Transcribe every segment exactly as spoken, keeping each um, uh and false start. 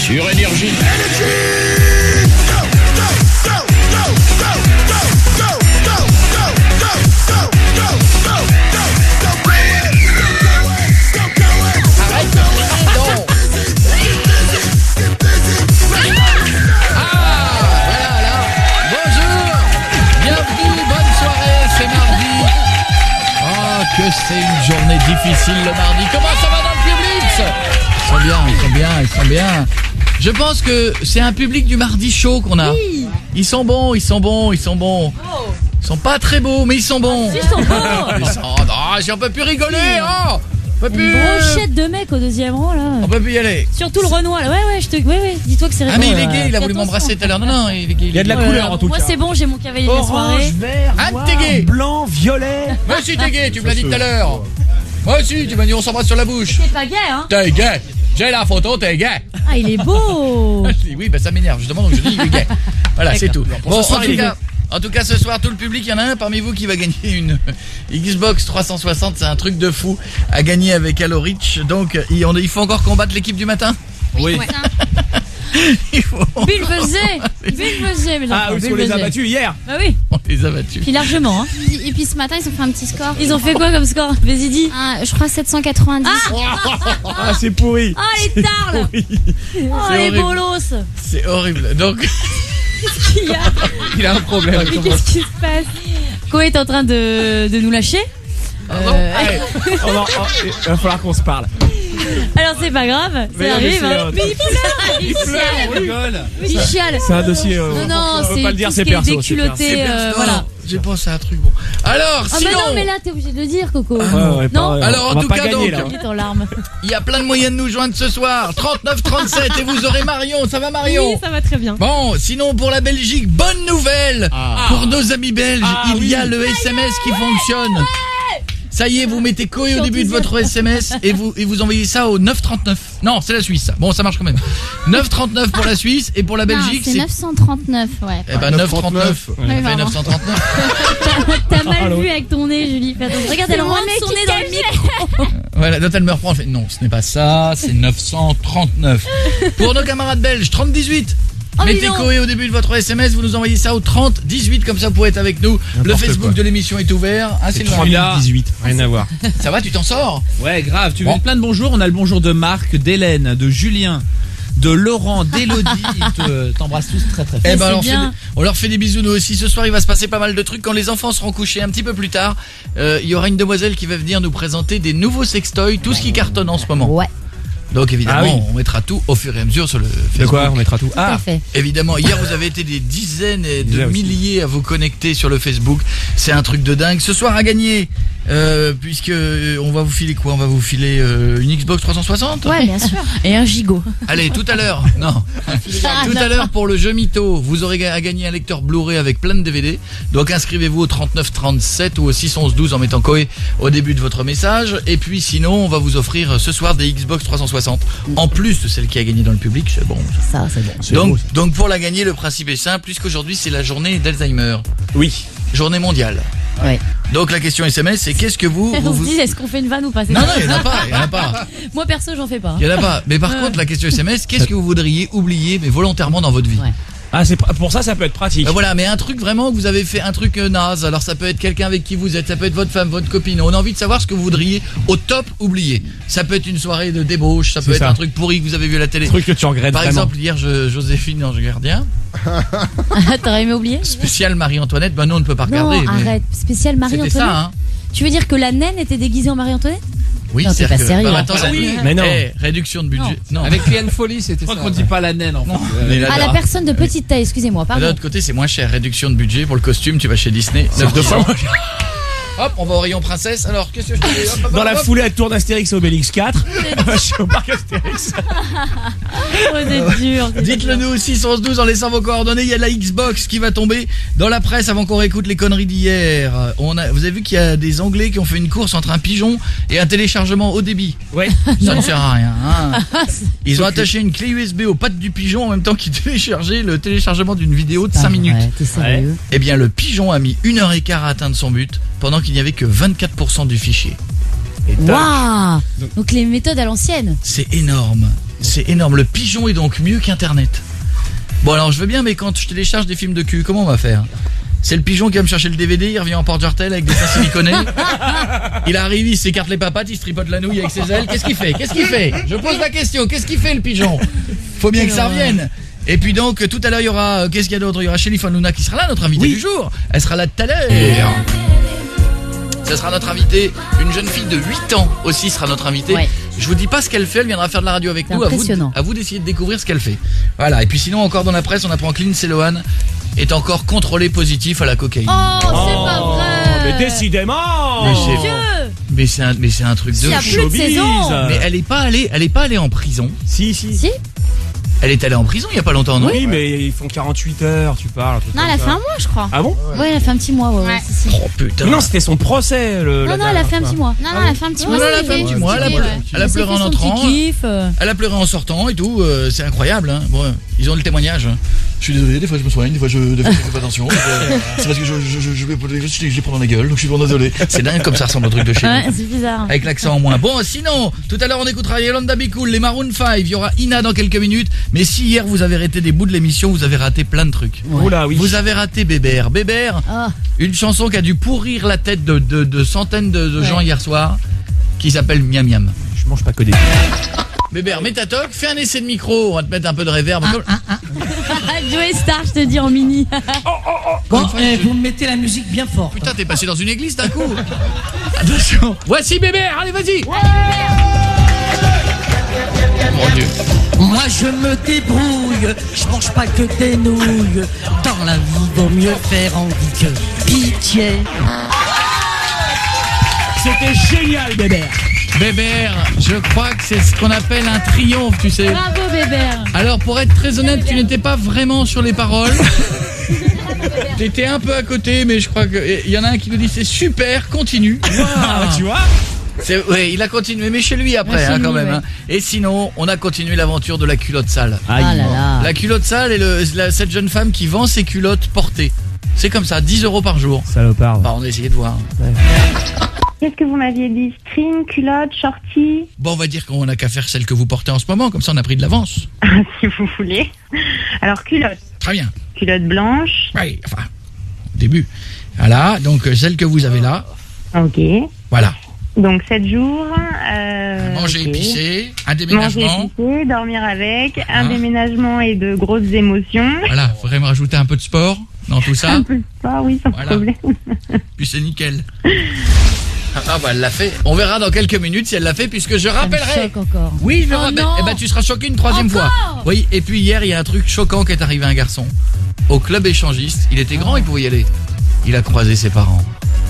sur Énergie. Que c'est une journée difficile le mardi. Comment ça va dans le public? Ils sont bien, ils sont bien, ils sont bien. Je pense que c'est un public du mardi chaud qu'on a. Oui. Ils sont bons, ils sont bons, ils sont bons. Oh. Ils sont pas très beaux, mais ils sont bons. Ils sont bons. Ils sont... Oh, non, j'en peux plus rigoler. Oh, on peut plus... Une brochette de mecs au deuxième rang là. On peut plus y aller. Surtout le Renoir là. Ouais ouais, je te ouais ouais, dis-toi que c'est Ah mais il est rigolo, gay, il a voulu attention. m'embrasser tout à l'heure. Non non, il est gay. Il y a de la Ouais, couleur en tout moi cas. c'est bon, j'ai mon cavalier de la soirée. Orange, vert, Ah, noir, t'es gay. blanc, violet. Moi aussi t'es gay, tu me l'as dit tout à l'heure. Moi aussi, tu m'as dit on s'embrasse sur la bouche. C'est pas gay hein. T'es gay. J'ai la photo, t'es gay. Ah, il est beau. Oui, bah ça m'énerve justement, donc je dis il est gay. Voilà, c'est tout. Pour Bon, ce soir, en il est tout cas, en tout cas, ce soir, tout le public, il y en a un parmi vous qui va gagner une Xbox trois cent soixante. C'est un truc de fou à gagner avec Halo Reach. Donc, il il faut encore combattre l'équipe du matin. Oui. Il faut. Bulle faisait. Bulle faisait, mes enfants. Ah oui, parce Bulle qu'on les a faisait. battus hier. Bah oui. On les a battus. Puis largement hein. Et puis ce matin, ils ont fait un petit score. Ils ont fait quoi comme score? Vas-y dis. Ah, je crois sept cent quatre-vingt-dix. Ah, c'est pourri. Ah les tards là. Oui. Oh C'est les horrible. bolos. C'est horrible. Donc, Il y a- Il a un problème. Mais qu'est-ce qui se passe? Koé est en train de, de nous lâcher. Euh, Allez, on en- on- il va falloir qu'on se parle. alors c'est pas grave, ça Mais non, mais arrive. c'est, hein. euh, Mais il pleure, il Il pleure, on chiale, rigole. il chiale. C'est un dossier. euh, Non, non, on peut c'est pas le dire, tout c'est ce qui est perso. c'est déculotté. perso. Et, euh, non, voilà. j'ai pensé à un truc bon. Alors, Ah sinon, bah non, mais là t'es obligé de le dire, Coco. Ouais, ouais, Non. pas- Alors, en on va tout pas cas, gagner, donc, là. Il est en larmes. il y a plein de moyens de nous joindre ce soir. trente-neuf trente-sept et vous aurez Marion. Ça va Marion? Oui, ça va très bien. Bon, sinon pour la Belgique, bonne nouvelle. Ah. Pour nos amis belges, Ah, il oui. y a le S M S qui fonctionne. Ça y est, vous mettez Koé au Je suis début de votre S M S et vous et vous envoyez ça au neuf trente-neuf. Non, c'est la Suisse. Bon, ça marche quand même. neuf trente-neuf pour la Suisse et pour la Belgique, c'est c'est neuf cent trente-neuf, ouais. eh ben neuf trente-neuf. Ouais. Ça fait pardon. neuf cent trente-neuf. T'as mal Alors. vu avec ton nez, Julie. Fais attention. Regarde, elle C'est mon rentre nez son qui nez dans le micro. Voilà, quand elle me reprend, elle fait non, ce n'est pas ça, c'est neuf cent trente-neuf. Pour nos camarades belges, trente dix-huit. Oh, mais Mettez non. Koé au début de votre S M S, vous nous envoyez ça au trente dix-huit, comme ça vous pourrez être avec nous. Le N'importe Facebook quoi. de l'émission est ouvert. Ah, c'est trois mille dix-huit, rien à voir. Ça va, tu t'en sors? Ouais, grave. Tu veux Bon. plein de bonjours? On a le bonjour de Marc, d'Hélène, de Julien, de Laurent, d'Élodie. Ils te- t'embrassent tous très très fort. Eh ben, c'est on, leur fait bien. des- on leur fait des bisous nous aussi. Ce soir, il va se passer pas mal de trucs. Quand les enfants seront couchés un petit peu plus tard, euh, il y aura une demoiselle qui va venir nous présenter des nouveaux sextoys, tout ce qui cartonne en ce moment. Ouais, Donc évidemment, Ah oui. on mettra tout au fur et à mesure sur le Facebook. De quoi? On mettra tout. tout à Ah, fait. Évidemment, hier vous avez été des dizaines et de Dizaines aussi. milliers à vous connecter sur le Facebook. C'est un truc de dingue. Ce soir à gagner, euh, puisque euh, on va vous filer quoi? On va vous filer euh, une Xbox trois cent soixante. Ouais, bien sûr. Et un gigot. Allez, tout à l'heure. Non. Tout à l'heure pour le jeu Mytho, vous aurez ga- à gagner un lecteur Blu-ray avec plein de D V D. Donc inscrivez-vous au trente-neuf trente-sept ou au six onze douze en mettant Koé au début de votre message. Et puis sinon, on va vous offrir euh, ce soir des Xbox trois cent soixante. En plus de celle qui a gagné dans le public, c'est bon. ça. Ça, c'est bon. c'est Donc, beau, ça. donc pour la gagner, le principe est simple, puisqu'aujourd'hui c'est la journée d'Alzheimer. Oui. Journée mondiale. Ouais. Donc la question S M S, c'est qu'est-ce que vous... On vous, se vous- dit, est-ce qu'on fait une vanne ou pas? C'est Non, ça. non, il n'y en a pas, il n'y en a pas. Moi perso, j'en fais pas. Il n'y en a pas. Mais par contre, la question S M S, qu'est-ce que vous voudriez oublier, mais volontairement dans votre vie? Ouais. Ah, c'est pra- pour ça, ça peut être pratique. Ben voilà, mais un truc vraiment que vous avez fait, un truc euh, naze. Alors ça peut être quelqu'un avec qui vous êtes, ça peut être votre femme, votre copine. On a envie de savoir ce que vous voudriez au top oublier. Ça peut être une soirée de débauche, ça peut C'est être ça. un truc pourri que vous avez vu à la télé. Truc que tu regrettes Par vraiment. exemple, hier, je, Joséphine Ange Gardien, Ah, t'aurais aimé oublier? spécial Marie-Antoinette, ben non, on ne peut pas Non, regarder. mais arrête. Spécial Marie-Antoinette. C'était ça, hein. Tu veux dire que la naine était déguisée en Marie-Antoinette? Oui, Non, c'est pas que- sérieux. bah, attends, ça- oui. Mais non. Eh, réduction de budget. Non. Avec Liane Folly, c'était Je ça. crois qu'on dit pas la naine en fait. Mais là, Ah, la là, personne de petite taille, excusez-moi, de pardon. l'autre côté, c'est moins cher. Réduction de budget pour le costume, tu vas chez Disney. neuf deux fois cents. Hop, on va au rayon princesse. Alors, qu'est-ce que je te dis? Hop, hop, Dans hop, la hop. foulée, elle tourne Astérix et Obélix quatre. Je suis au parc Astérix. Oh, c'est dur. c'est Dites-le dur. nous au six onze douze en laissant vos coordonnées. Il y a la Xbox qui va tomber dans la presse avant qu'on réécoute les conneries d'hier. On a, vous avez vu qu'il y a des Anglais qui ont fait une course entre un pigeon et un téléchargement haut débit. Ouais. Ça ne sert à rien. Hein. Ils ont attaché une clé U S B aux pattes du pigeon en même temps qu'ils téléchargeaient le téléchargement d'une vidéo de Pas cinq minutes. vrai, T'es sérieux? Eh bien, le pigeon a mis une heure et quart à atteindre son but pendant qu'il n'y avait que vingt-quatre pour cent du fichier. Et tac. Waouh! Donc les méthodes à l'ancienne. C'est énorme. C'est énorme. Le pigeon est donc mieux qu'Internet. Bon alors je veux bien, mais quand je télécharge des films de cul, comment on va faire ? C'est le pigeon qui va me chercher le D V D, il revient en porte-jartel avec des seins siliconés. Il arrive, il s'écarte les papates, il se tripote la nouille avec ses ailes. Qu'est-ce qu'il fait ? Qu'est-ce qu'il fait ? Je pose la question, qu'est-ce qu'il fait le pigeon ? Faut bien que ça revienne. Et puis donc, tout à l'heure, il y aura, euh, qu'est-ce qu'il y a d'autre ? Il y aura Shelly Fanouna qui sera là, notre invitée Oui. du jour. Elle sera là tout à l'heure. Ce sera notre invitée, une jeune fille de huit ans aussi sera notre invitée. Ouais. Je vous dis pas ce qu'elle fait, elle viendra faire de la radio avec C'est nous. À vous, impressionnant. à vous d'essayer de découvrir ce qu'elle fait. Voilà, et puis sinon, encore dans la presse, on apprend que Lindsay Lohan est encore contrôlé positif à la cocaïne. Oh, c'est pas Oh, vrai. mais décidément. Mais c'est- Dieu. Mais c'est un, mais c'est un truc de Il y a fou. plus de saison. Mais elle est pas allée, elle est pas allée en prison. Si, si. Si. Elle est allée en prison il y a pas longtemps, non ? Oui, mais ils font quarante-huit heures, tu parles. un truc Non, comme elle a ça. fait un mois, je crois. Ah bon? Ouais, elle a fait un petit mois, ouais, ouais, Ouais. si, si. Oh putain. Mais non, c'était son procès. Le, Non, la non, elle a dernière fait un fois. petit mois. Non, non, elle a fait un petit Non, mois. non, elle a c'est fait un petit fait. mois, elle a, Ouais. pleuré- elle a Elle s'est pleuré fait en son petit entrant, kiff, euh. elle a pleuré en sortant et tout, euh, c'est incroyable. Hein. Bon, ils ont le témoignage. hein. Je suis désolé, des fois je me soigne, des fois je, des fois je fais pas attention. euh, C'est parce que je, je, je, je, vais pour les- je, je les prends dans la gueule, donc je suis vraiment désolé. C'est dingue comme ça ressemble au truc de chez nous. Ouais, c'est bizarre. Avec l'accent en moins. Bon, sinon, tout à l'heure on écoutera Yolanda Be Cool, les Maroon cinq, il y aura Ina dans quelques minutes. Mais si hier vous avez raté des bouts de l'émission, vous avez raté plein de trucs. Oula, oui. Vous avez raté Bébert. Bébert, Ah, une chanson qui a dû pourrir la tête de, de, de centaines de, de gens Ouais. hier soir, qui s'appelle Miam Miam. Je mange pas que des. Bébert, mets ta toque, fais un essai de micro, on va te mettre un peu de réverb. Comme- Joey Star, je te dis en mini. Bon, eh, vous me mettez la musique bien fort. Putain, t'es passé dans une église d'un coup. Attention. Voici Bébert, allez vas-y. Mon Dieu. Moi je me débrouille, je mange pas que des nouilles. Dans la vie, vaut mieux faire envie que pitié. C'était génial, Bébert. Bébert, je crois que c'est ce qu'on appelle un triomphe, tu sais. Bravo, Bébert. Alors pour être très honnête, tu n'étais pas vraiment sur les paroles. T'étais un peu à côté, mais je crois que il y en a un qui nous dit c'est super, continue. Ah, tu vois? C'est, ouais, il a continué, mais chez lui après, Ouais, chez hein, quand lui, même. ouais. hein. Et sinon, on a continué l'aventure de la culotte sale. Ah là là. La culotte sale est le, la- cette jeune femme qui vend ses culottes portées. C'est comme ça, dix euros par jour. Salopard. Bah, on a essayé de voir. Qu'est-ce que vous m'aviez dit? String, culotte, shorty? Bon, on va dire qu'on n'a qu'à faire celle que vous portez en ce moment, comme ça on a pris de l'avance. Si vous voulez. Alors, culotte. Très bien. Culotte blanche. Oui, enfin, au début. Voilà, donc euh, celle que vous avez là. Ok. Voilà. Donc, sept jours. Euh, Manger ok. épicé, un Manger déménagement. épicé, dormir avec, un Hein déménagement et de grosses émotions. Voilà, faudrait me rajouter un peu de sport dans tout ça. Un peu de sport, oui, sans Voilà. problème. Puis c'est nickel. Ah bah elle l'a fait. On verra dans quelques minutes si elle l'a fait, puisque je Ça me rappellerai. choque encore. Oui, je le Oh rappelle. non. Eh ben tu seras choqué une troisième Encore fois. Oui, et puis hier il y a un truc choquant qui est arrivé à un garçon au club échangiste. Il était grand, il pouvait y aller. Il a croisé ses parents.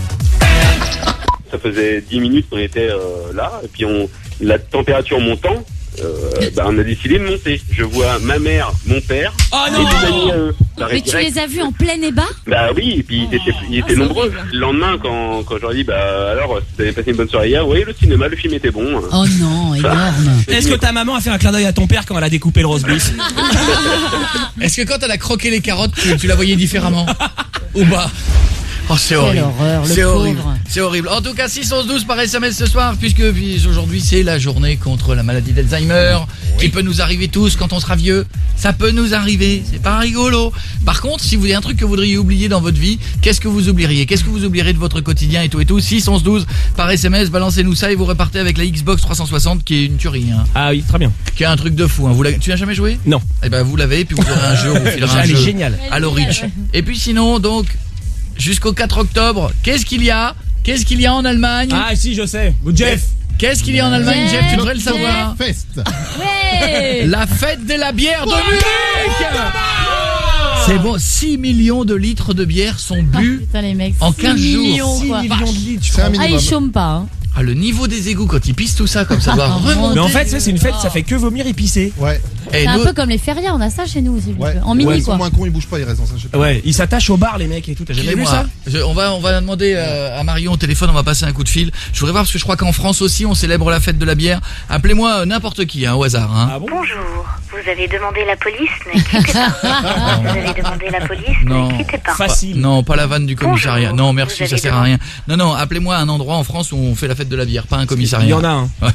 Ça faisait dix minutes qu'on était euh, là, et puis on, la température montant, euh, bah, on a décidé de monter. Je vois ma mère, mon père, Oh et non. des amis à eux. Ça Mais reste tu direct. les as vus en plein ébat? Bah oui, et puis ils étaient, ils étaient c'est nombreux. horrible. Le lendemain, quand, quand je leur ai dit, bah alors, vous avez passé une bonne soirée hier, oui, le cinéma, le film était bon. Oh non, énorme. Est-ce que ta maman a fait un clin d'œil à ton père quand elle a découpé le roast beef? Est-ce que quand elle a croqué les carottes, tu, tu la voyais différemment? Ou pas? Oh, c'est Quelle horrible. horreur, le C'est horrible. pauvre. C'est horrible. En tout cas, six onze douze par S M S ce soir, puisque aujourd'hui c'est la journée contre la maladie d'Alzheimer, qui peut nous arriver tous quand on sera vieux. Ça peut nous arriver. C'est pas rigolo. Par contre, si vous avez un truc que vous voudriez oublier dans votre vie, qu'est-ce que vous oublieriez? Qu'est-ce que vous oublierez de votre quotidien et tout et tout? six onze douze par S M S, balancez-nous ça et vous repartez avec la Xbox trois cent soixante qui est une tuerie, hein. Ah oui, très bien. Qui est un truc de fou, hein. Vous l'avez- tu n'as jamais joué? Non. Eh ben, vous l'avez, puis vous aurez un jeu, on vous filera un Elle est jeu. géniale. À l'Orich. Et puis sinon, donc, jusqu'au quatre octobre, qu'est-ce qu'il y a? Qu'est-ce qu'il y a en Allemagne? Ah si, je sais. Jeff. Qu'est-ce qu'il y a en Allemagne, Jeff? Tu devrais le savoir. Fest. Ouais. La fête de la bière de Munich. C'est bon, six millions de litres de bière sont bu Putain, les mecs. en six quinze jours. millions, quoi. C'est un Ah, minimum. ils chôment pas, hein. Ah, le niveau des égouts quand ils pissent tout ça comme ça doit remonter. Mais en fait, ça, c'est une fête, ça fait que vomir et pisser. Ouais. Et C'est un nous- peu comme les férias, on a ça chez nous aussi. Ouais. En mini, Ouais, ils sont quoi. moins cons, ils bougent pas, ils restent dans un. Je sais pas. Ouais, ils s'attachent au bar, les mecs et tout. T'as jamais vu Excusez-moi, ça? je- on va on va demander euh, à Marion au téléphone, on va passer un coup de fil. Je voudrais voir parce que je crois qu'en France aussi on célèbre la fête de la bière. Appelez-moi euh, n'importe qui, hein, au hasard. Hein. Ah bon? Bonjour, vous avez demandé la police, ne quittez pas. Vous avez demandé la police, Non. ne quittez pas. Facile. Non, pas la vanne du commissariat. Bonjour. Non, merci, Vous ça avez sert à rien. Non, non, appelez-moi un endroit en France où on fait la fête de la bière, pas un commissariat. Il y en a un. Ouais.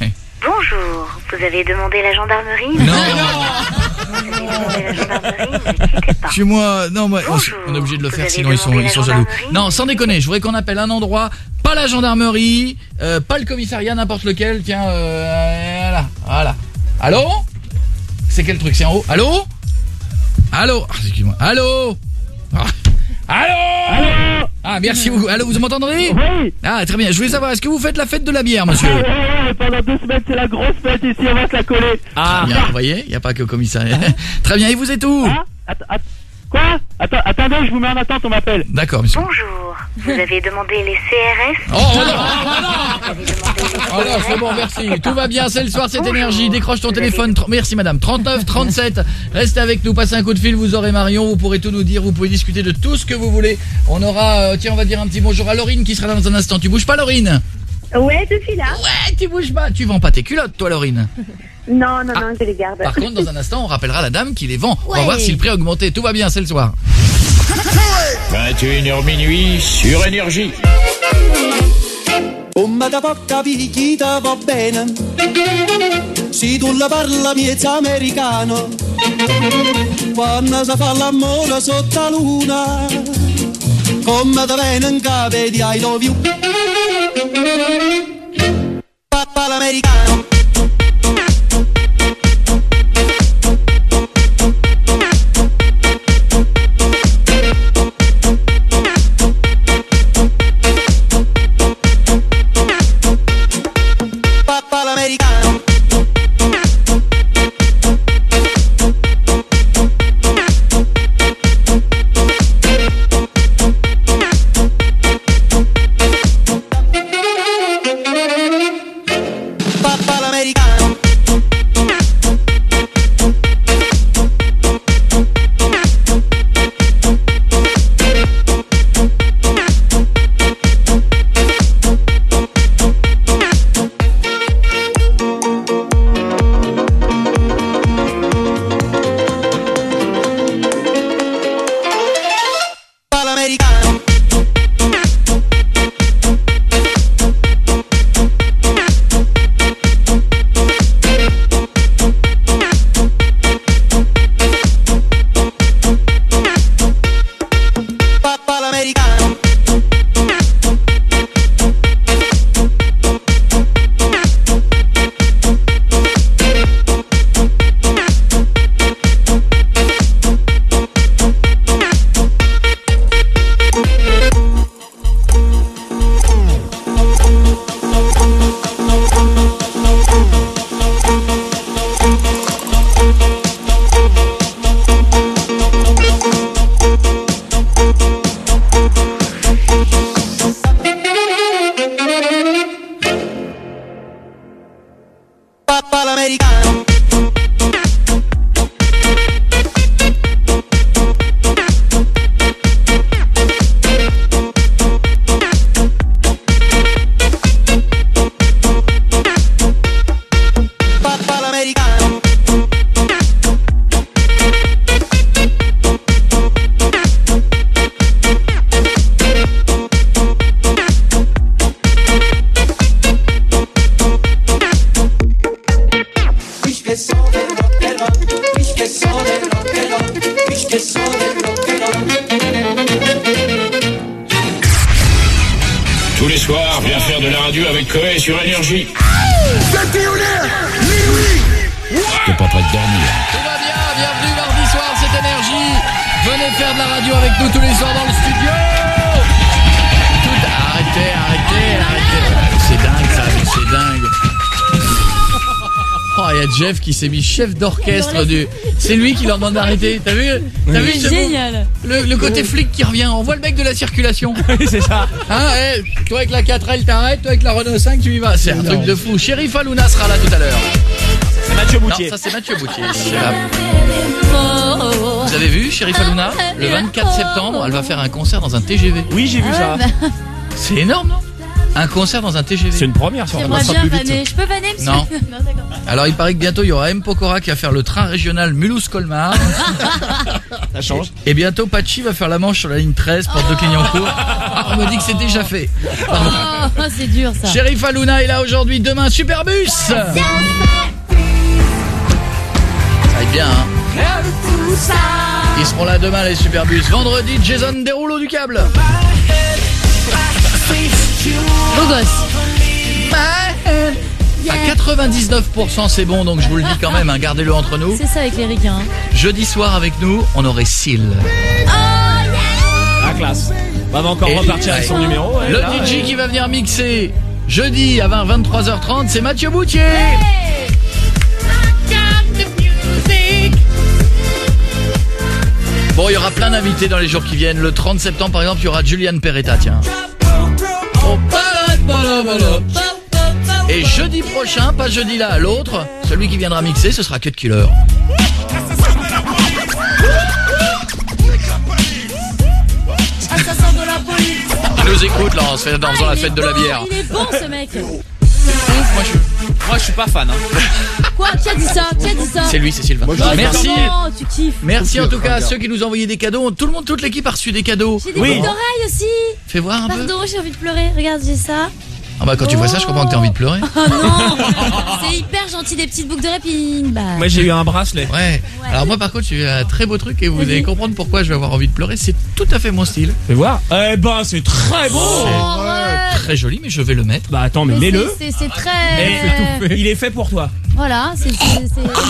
Bonjour, vous avez demandé la gendarmerie? Non, Vous avez demandé la gendarmerie, ne quittez pas. chez moi, non, moi, on, Bonjour, on est obligé de le vous faire, avez sinon ils sont, demandé ils la sont jaloux. gendarmerie? Non, sans déconner, je voudrais qu'on appelle un endroit, pas la gendarmerie, euh, pas le commissariat, n'importe lequel, tiens, euh, voilà, voilà. Allô? C'est quel truc? C'est en haut? Allô? Allô? Ah, excuse-moi. Allô? Ah. Allô? Allô? Ah, merci beaucoup. Allô, vous m'entendez? Oui. Ah, très bien. Je voulais savoir, est-ce que vous faites la fête de la bière, monsieur? Ah, ouais, ouais, pendant deux semaines, c'est la grosse fête ici, on va se la coller. Ah, bien, vous voyez, il n'y a pas que au commissariat. Très bien, et vous êtes où? Ah, att- att- quoi? Attends, attendez, je vous mets en attente, on m'appelle. D'accord, monsieur. Bonjour, vous avez demandé les C R S? Oh, oh non, Vous avez demandé les oh non, C R S? c'est bon, merci. Tout va bien, c'est le soir, c'est Bonjour. énergie. Décroche ton Vous téléphone. avez- Tr- Merci, madame. trente-neuf trente-sept. Restez avec nous, passez un coup de fil, vous aurez Marion. Vous pourrez tout nous dire, vous pouvez discuter de tout ce que vous voulez. On aura, euh, tiens, on va dire un petit bonjour à Laurine qui sera là dans un instant. Tu bouges pas, Laurine? Ouais, je suis là. Ouais, tu bouges pas. Tu vends pas tes culottes, toi, Laurine. Non, non, non, je les garde. Par contre, dans un instant, on rappellera la dame qui les vend. On va Ouais. voir si le prix a augmenté. Tout va bien, c'est le soir. vingt et une heures minuit sur Énergie. Come da poca picchita va bene, si tu la parla miezza americano, quando si fa l'amore sotto la luna, come da bene in capo di I love you, papà l'americano. Papà l'americano. Papà l'americano. Papà l'americano. Papà l'americano. Papà l'americano. Papà l'americano. Ich che so del rock and roll, ich che so del rock and roll, ich che so del rock and roll. Tous les soirs, viens faire de la radio avec Coé sur Énergie. T'es pas prêt de dormir. Tout va bien, bienvenue mardi soir, c'est Énergie. Venez faire de la radio avec nous tous les soirs dans le studio. Tout... Arrêtez, arrêtez, arrêtez. C'est dingue ça, mais c'est dingue. Oh, il y a Jeff qui s'est mis chef d'orchestre du... C'est lui qui leur demande d'arrêter. T'as vu? T'as vu ce Génial. le, le côté flic qui revient. On voit le mec de la circulation. Oui, c'est ça. Hein, eh, toi avec la quatre L t'arrêtes, toi avec la Renault cinq tu y vas. C'est un truc de fou. Sheriff Aluna sera là tout à l'heure. C'est Mathieu Boutier. Non, ça c'est Mathieu Boutier. C'est là. Vous avez vu Sheriff Aluna? Le vingt-quatre septembre, elle va faire un concert dans un T G V. Oui, j'ai vu ça. C'est énorme, non? Un concert dans un T G V. C'est une première sur J'aimerais bien vanner. Je peux vanner, monsieur? Non. Non, d'accord. Alors il paraît que bientôt il y aura M. Pokora qui va faire le train régional Mulhouse-Colmar. Ça change. Et bientôt Pachi va faire la manche sur la ligne treize, porte de Clignancourt. Ah, on me dit que c'est déjà fait. Pardon. Oh, c'est dur ça. Sheriff Aluna est là aujourd'hui, demain Superbus. Ça va être bien, hein. Ils seront là demain les Superbus. Vendredi, Jason Derulo du câble. Beau gosse. À quatre-vingt-dix-neuf pour cent c'est bon, donc je vous le dis quand même, hein, gardez-le entre nous. C'est ça avec les ricains. Hein. Jeudi soir avec nous, on aurait Seal. Ah, classe. On va encore Et repartir avec ouais. son numéro. Ouais, Le là, D J ouais. qui va venir mixer jeudi à vingt-trois heures trente, c'est Mathieu Boutier. Bon, il y aura plein d'invités dans les jours qui viennent. Le trente septembre, par exemple, il y aura Julian Peretta, tiens. Et jeudi prochain, pas jeudi là, l'autre, celui qui viendra mixer, ce sera Cut Killer. Ah, ça sent de la police. Il nous écoute là, en se fait- dans Ah, la il fête est de la bon, bière. Il est bon ce mec. Moi je, moi je suis pas fan. Hein. Quoi? Qui a dit ça? Qui a dit ça? C'est lui, c'est Sylvain. Moi, je- Oh, Merci. non, tu kiffes. Merci en tout cas à Regarde. ceux qui nous ont envoyé des cadeaux. Tout le monde, toute l'équipe a reçu des cadeaux. J'ai des Oui. boucles d'oreilles aussi. Fais voir un peu. Pardon, j'ai envie de pleurer. Regarde, j'ai ça. Ah bah quand tu vois ça, je comprends que t'as envie de pleurer. Oh non. C'est hyper gentil, des petites boucles d'oreilles. Puis une bague. Moi j'ai eu un bracelet. Ouais. Alors moi par contre, j'ai eu un très beau truc et vous allez comprendre pourquoi je vais avoir envie de pleurer. C'est tout à fait mon style. Fais voir. Eh ben c'est très beau. Oh, arrête. Très joli, mais je vais le mettre. Bah attends mais, Mais mets-le. c'est- c'est- C'est très. Et il est fait pour toi. Voilà, c'est. c'est-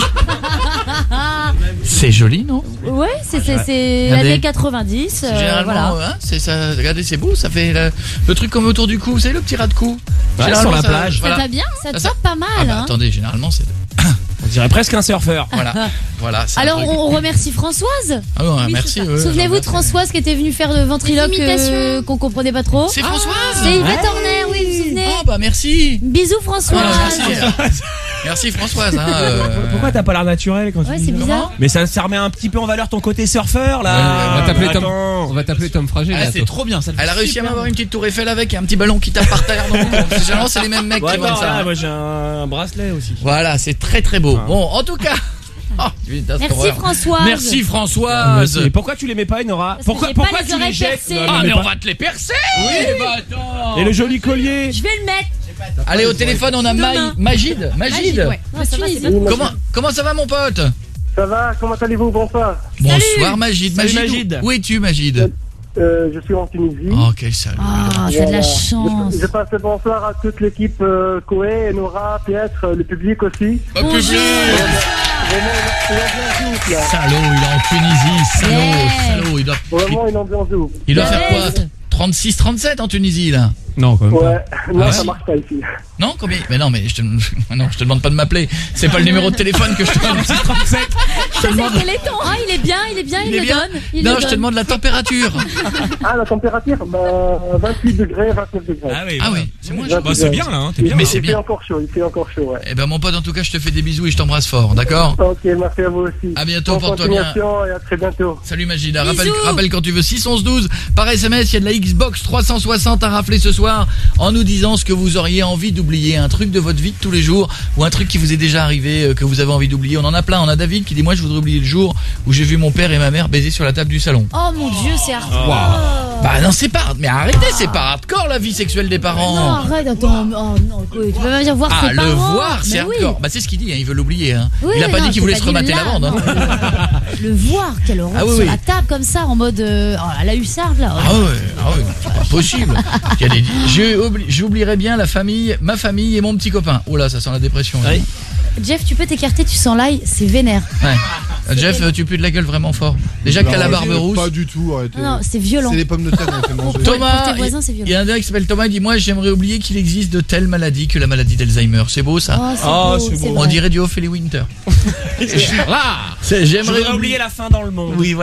c'est- C'est joli, non? Ouais, c'est c'est c'est Regardez. années quatre-vingt-dix. euh, Généralement, voilà. hein, c'est ça. Regardez, c'est beau. Ça fait le, le truc comme autour du cou. Vous savez le petit ras de cou. Ouais, Généralement, sur la ça- plage. Voilà. Ça va bien, ça te Ça, sort pas mal. Ah bah hein. attendez, généralement c'est. On dirait presque un surfeur. Voilà, voilà. c'est un Alors truc. on, on remercie Françoise. Ah ouais, Oui, merci. c'est ça. ouais, Souvenez-vous de j'en Françoise qui était venue faire le ventriloque Des imitations. euh, qu'on comprenait pas trop. C'est Françoise. C'est Yvette Horner, oui, vous vous souvenez? Oh bah merci. Bisous Françoise. Voilà, merci. Merci Françoise. Hein, euh, Pourquoi t'as pas l'air naturel quand Ouais, tu dis c'est ça bizarre. Mais ça, ça remet un petit peu en valeur ton côté surfeur là. Ouais, on va t'appeler Tom. Attends. On va t'appeler Tom Frager. Ah, là, c'est toi. Trop bien ça. Elle a réussi à m'avoir une petite tour Eiffel avec et un petit ballon qui tape par terre. Donc, bon, c'est- généralement, c'est les mêmes mecs Ouais, qui vendent non, ça. là, moi j'ai un bracelet aussi. Voilà, c'est très très beau. Ah. Bon, en tout cas. Oh, putain, cette Merci horreur. Françoise. Merci Ah, Françoise. mais pourquoi tu les mets pas, Nora? Parce que Pourquoi, j'ai pas pourquoi les tu les oreilles jettes? percées. Non, Ah, mais mais pas- on va te les percer. Oui, bah attends. Et le joli collier. Je vais le mettre. Allez, au téléphone, on a Demain. Maï- Magid. Magid. Ouais. Non, ça va, c'est pas- Comment, comment ça va, mon pote? Ça va? Comment allez-vous? Bonsoir. Bonsoir, Magid. Salut, Magid, Magid. Où, où es-tu, Magid? Euh, je suis en Tunisie. Oh, quel salut. Ah, tu as de la Voilà. chance. Je, je passe le bonsoir à toute l'équipe euh, Koé, Nora, Pietre, le public aussi. Oh, public. Vraiment une ambiance de ouf là. Salaud, il est en Tunisie. Salaud, Yeah. salaud. Il doit, Vraiment une ambiance de ouf. il doit faire quoi? Yes. trente-six trente-sept en Tunisie, là. Non, quand même. Ouais, non, Ah, ça si. marche pas ici. Non, combien? Mais non, mais je te, non, je te demande pas de m'appeler. C'est pas le numéro de téléphone que je te donne. Je te demande. C'est Téléthon. Ah, il est bien, il est bien, il, Il est le bien. donne. Il Non, le je te donne. demande la température. Ah, la température? Bah, vingt-huit degrés, vingt-neuf degrés. Ah oui, Ah voilà. oui, c'est moi. Bah, Bah, c'est bien là, hein, t'es Il- bien. Mais il c'est fait bien. encore chaud, il fait encore chaud, ouais. Eh ben, mon pote, en tout cas, je te fais des bisous et je t'embrasse fort, d'accord? Ok, merci à vous aussi. À bientôt, Bonne porte-toi bien. continuation et à très bientôt. Salut Magida, rappelle, Bisous. rappelle quand tu veux six onze douze par S M S, il y a de la Xbox trois cent soixante à rafler ce soir en nous disant ce que vous auriez envie d'oublier, un truc de votre vie de tous les jours ou un truc qui vous est déjà arrivé euh, que vous avez envie d'oublier. On en a plein, on a David qui dit moi je voudrais oublier le jour où j'ai vu mon père et ma mère baiser sur la table du salon. Oh mon dieu, c'est hardcore. Bah non, c'est pas mais arrêtez, c'est pas hardcore la vie sexuelle des parents. Non, arrête, attends. Oh non, quoi, tu peux même dire voir Ah, ses le parents. voir, c'est Mais oui. hardcore. Bah c'est ce qu'il dit, hein, il veut l'oublier hein. Oui, Il a pas non, dit qu'il c'est voulait pas se dit remater là, la bande hein. non, le, le voir, quelle horreur Ah oui, sur oui. la table comme ça en mode euh, oh, à la hussarde là. Ah ouais, ah ouais, c'est pas possible. Il y a des- Je oublie- J'oublierai bien la famille, ma famille et mon petit copain. Oh là, ça sent la dépression. là. Oui. Jeff, tu peux t'écarter, tu sens l'ail, c'est vénère. Ouais. Euh, Jeff, euh, tu pues de la gueule vraiment fort. Déjà que t'as la barbe rousse. Pas du tout, arrêtez. Non, non, c'est violent. C'est les pommes de terre qu'on fait manger. Pour Thomas, tes voisins, c'est il violent. y a un gars qui s'appelle Thomas, il dit moi j'aimerais oublier qu'il existe de telles maladies que la maladie d'Alzheimer. C'est beau ça. Oh, c'est Oh, beau, c'est c'est beau. On vrai. dirait du Ophélie Winter. Ah, C'est- je J'aimerais voudrais oublier la fin dans le monde. Oui, voilà.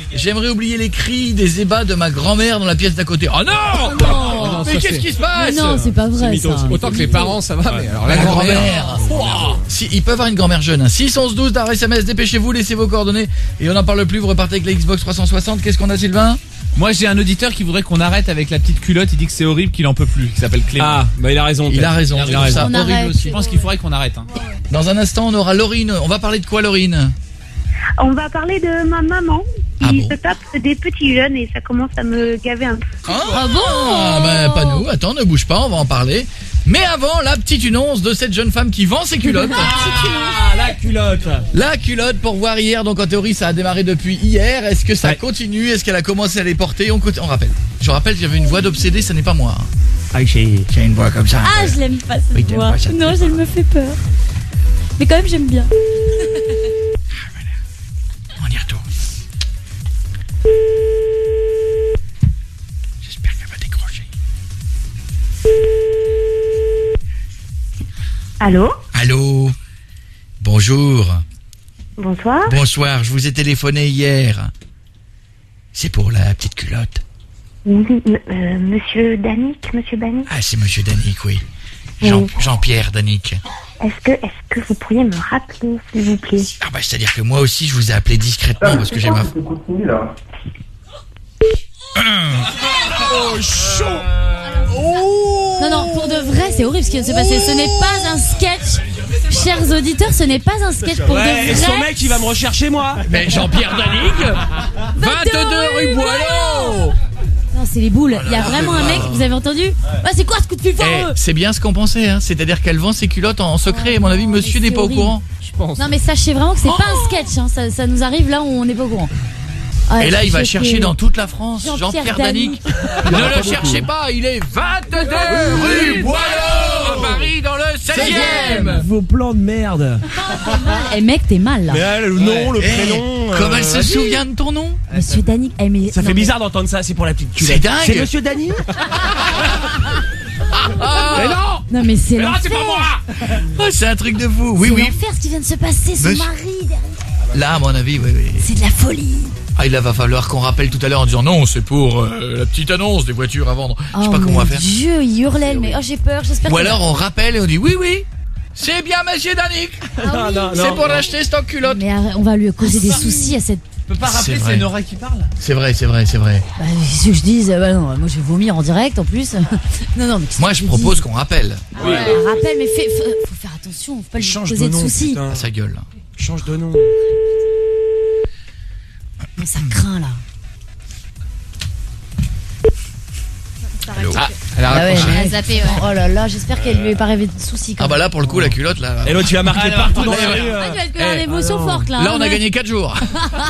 J'aimerais oublier les cris des ébats de ma grand-mère dans la pièce d'à côté. Oh non, Oh non. mais qu'est-ce qui se passe? Mais non, c'est pas vrai ça. Autant que les parents, ça va, mais alors La la grand-mère. Wow. Si, il peut avoir une grand-mère jeune. Hein. six onze douze par S M S, dépêchez-vous, laissez vos coordonnées. Et on n'en parle plus, vous repartez avec la Xbox trois cent soixante. Qu'est-ce qu'on a, Sylvain? Moi j'ai un auditeur qui voudrait qu'on arrête avec la petite culotte, il dit que c'est horrible, qu'il en peut plus, qui s'appelle Clément. Ah, bah il a raison. Il a raison, Il a raison. ça On horrible arrête. aussi. Je pense qu'il faudrait qu'on arrête. Hein. Dans un instant, on aura Laurine. On va parler de quoi, Laurine? On va parler de ma maman qui Ah bon se tape des petits jeunes et ça commence à me gaver un peu. Ah bon? Ah ben pas nous, attends, ne bouge pas, on va en parler. Mais avant, la petite annonce de cette jeune femme qui vend ses culottes. Ah, la culotte. La culotte pour voir hier, donc en théorie ça a démarré depuis hier. Est-ce que ça Ouais. continue? Est-ce qu'elle a commencé à les porter? On, côté- on rappelle. Je rappelle, j'avais une voix d'obsédé, ça n'est pas moi. Ah, j'ai J'ai une voix comme ça. Ah, je l'aime pas Oui, cette t'aimes voix. pas, ça te Non, plaît elle me fait peur. Mais quand même, j'aime bien. On y retourne. J'espère qu'elle va décrocher. Allô? Allô? Bonjour. Bonsoir. Bonsoir, je vous ai téléphoné hier. C'est pour la petite culotte. Oui, m- euh, monsieur Danick, monsieur Danick. Ah, c'est monsieur Danick, oui. Jean- Oui. Jean-Pierre Danick. Est-ce que, est-ce que vous pourriez me rappeler, s'il vous plaît? Ah bah c'est-à-dire que moi aussi je vous ai appelé discrètement parce que j'ai ma... Oh, chaud. Non, non, pour de vrai, c'est horrible ce qui vient de se passer. Ce n'est pas un sketch. Chers auditeurs, ce n'est pas un sketch pour Ouais, de et son vrai. mec, il va me rechercher, moi. Mais Jean-Pierre Danick, vingt-deux rue Boileau. Non, c'est les boules. Il y a vraiment un mec, vous avez entendu? Ah, c'est quoi ce coup de fil Eh, foireux? c'est bien ce qu'on pensait, hein. C'est-à-dire qu'elle vend ses culottes en, en secret. Et à mon avis, monsieur mais n'est pas c'est au courant. Je pense. Non, mais sachez vraiment que c'est pas un sketch. Hein. Ça, ça nous arrive là où on n'est pas au courant. Ah, Et là, il va j'étais- chercher dans toute la France Jean-Pierre Jean-Pierre Danick. Ne le cherchez pas, il est vingt-deux rue Boileau, à Paris, dans le seizième. Vos plans de merde. Eh mec, t'es mal là. Mais euh, le nom, le Eh, prénom. comme euh, elle se vas-y. souvient de ton nom. Monsieur Danick. Eh, mais, Ça non, fait mais- bizarre d'entendre ça, c'est pour la petite culotte. C'est dingue. C'est monsieur Dany. Ah, Mais non. Non, mais c'est Mais non, l'enfer. c'est pas moi. oh, c'est un truc de fou. Oui, C'est oui. l'enfer ce qui vient de se passer. Son Monsieur- mari derrière. Là, à mon avis, oui, oui. C'est de la folie. Ah, il va falloir qu'on rappelle tout à l'heure en disant non, c'est pour euh, la petite annonce des voitures à vendre. Je sais Oh pas comment on mon va faire. Dieu, il hurlait, mais oh j'ai peur, j'espère. Ou que- alors on rappelle et on dit oui, oui, c'est bien monsieur Danick. Ah oui. Non, non, C'est non. pour acheter stock culotte. Mais arrête, on va lui causer des soucis à cette. Tu peux pas rappeler, C'est vrai. c'est Nora qui parle. C'est vrai, c'est vrai, c'est vrai. Bah, si je dise, bah non, moi je vais vomir en direct en plus. non, non, mais. qu'est-ce Moi, que je tu propose dis qu'on rappelle. Ouais, rappelle, mais fais- faut, faut faire attention, faut pas lui Change causer de de, nom, soucis. putain. À sa gueule. Change de nom. Mais ça craint là. Allô. Ah, elle a Ah ouais, raccroché. mais- zappé, ouais. Oh là là, j'espère qu'elle lui est pas rêvé de soucis. quand Ah bah même. là, pour le coup, la culotte, là. Et l'autre, il va marquer Alors, partout dans allez, la ouais. rue. Ah, euh. tu vas être une Eh, émotion ah non. forte là. Là, hein, on a ouais. gagné quatre jours.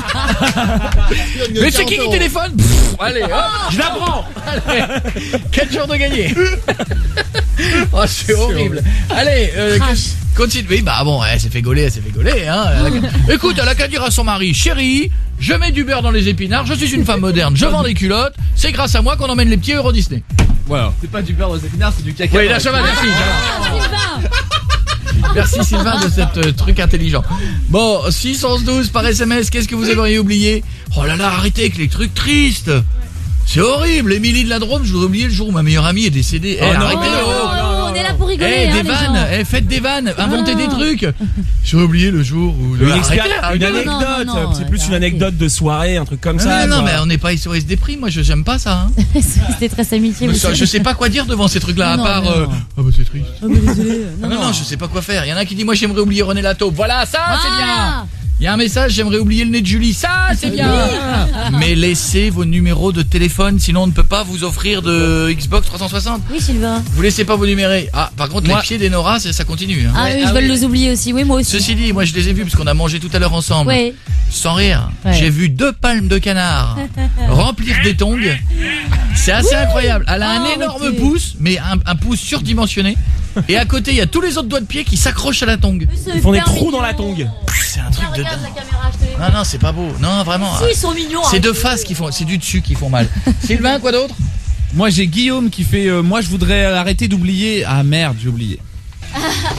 Mais c'est qui qui téléphone? Pff, allez, hop, Je la prends. quatre jours de gagné. Oh, c'est horrible. Allez, euh, Crash. continue. Oui, bah bon, elle s'est fait gauler, elle s'est fait gauler. Hein. Écoute, elle a qu'à dire à son mari, chérie, je mets du beurre dans les épinards, je suis une femme moderne, je vends des culottes, c'est grâce à moi qu'on emmène les petits Euro Disney. Voilà. C'est pas du beurre aux épinards, c'est du caca. Oui, là, ça va, merci. ça va. Ah, Sylvain. Merci Sylvain de cette euh, truc intelligent. Bon, six onze douze par S M S, qu'est-ce que vous aimeriez oublier? Oh là là, arrêtez avec les trucs tristes. C'est horrible, Émilie de la Drôme, je l'aurais oublié le jour où ma meilleure amie est décédée. Eh, Oh non, arrêtez Oh, le on est là pour rigoler. Eh, hein, des les vannes, gens. eh, faites des vannes, inventez Ah. des trucs. J'ai oublié le jour où... Une, Arrêtez, expert- arrêtez. une non, non, anecdote, non, c'est plus une arrêtez. anecdote de soirée, un truc comme Non, ça. non, non, quoi. mais on n'est pas S O S des prix, moi je j'aime pas ça. Hein. C'était très amitié. Mais mais ça, c'est- je sais pas quoi dire devant ces trucs-là, à Non, part... non, euh, non. Ah bah c'est triste. Oh, mais désolé. Non, non, non, je sais pas quoi faire. Il y en a un qui dit, moi j'aimerais oublier René Lataupe. Voilà, ça c'est bien. Ah. Il y a un message, j'aimerais oublier le nez de Julie. Ça, c'est bien. Mais laissez vos numéros de téléphone, sinon on ne peut pas vous offrir de Xbox trois cent soixante. Oui, Sylvain. Vous laissez pas vos numéros. Ah, par contre, Moi- les pieds d'Enora, ça, ça continue. Hein. Ah oui, je vais les oublier aussi. Oui, moi aussi. Ceci dit, moi je les ai vus parce qu'on a mangé tout à l'heure ensemble. Ouais. Sans rire. Ouais. J'ai vu deux palmes de canard remplir des tongs. C'est assez incroyable. Elle a un Oh, énorme arrêtez. pouce, mais un, un pouce surdimensionné. Et à côté, il y a tous les autres doigts de pied qui s'accrochent à la tongue. Ils font des trous dans la tongue. C'est un truc de Regarde dingue. la caméra, je te l'ai- Non, non, c'est pas beau. Non, vraiment. Si, ils sont mignons. C'est hein. deux faces qui font, c'est du dessus qui font mal. Sylvain, quoi d'autre? Moi j'ai Guillaume qui fait euh, moi je voudrais arrêter d'oublier. Ah merde, j'ai oublié.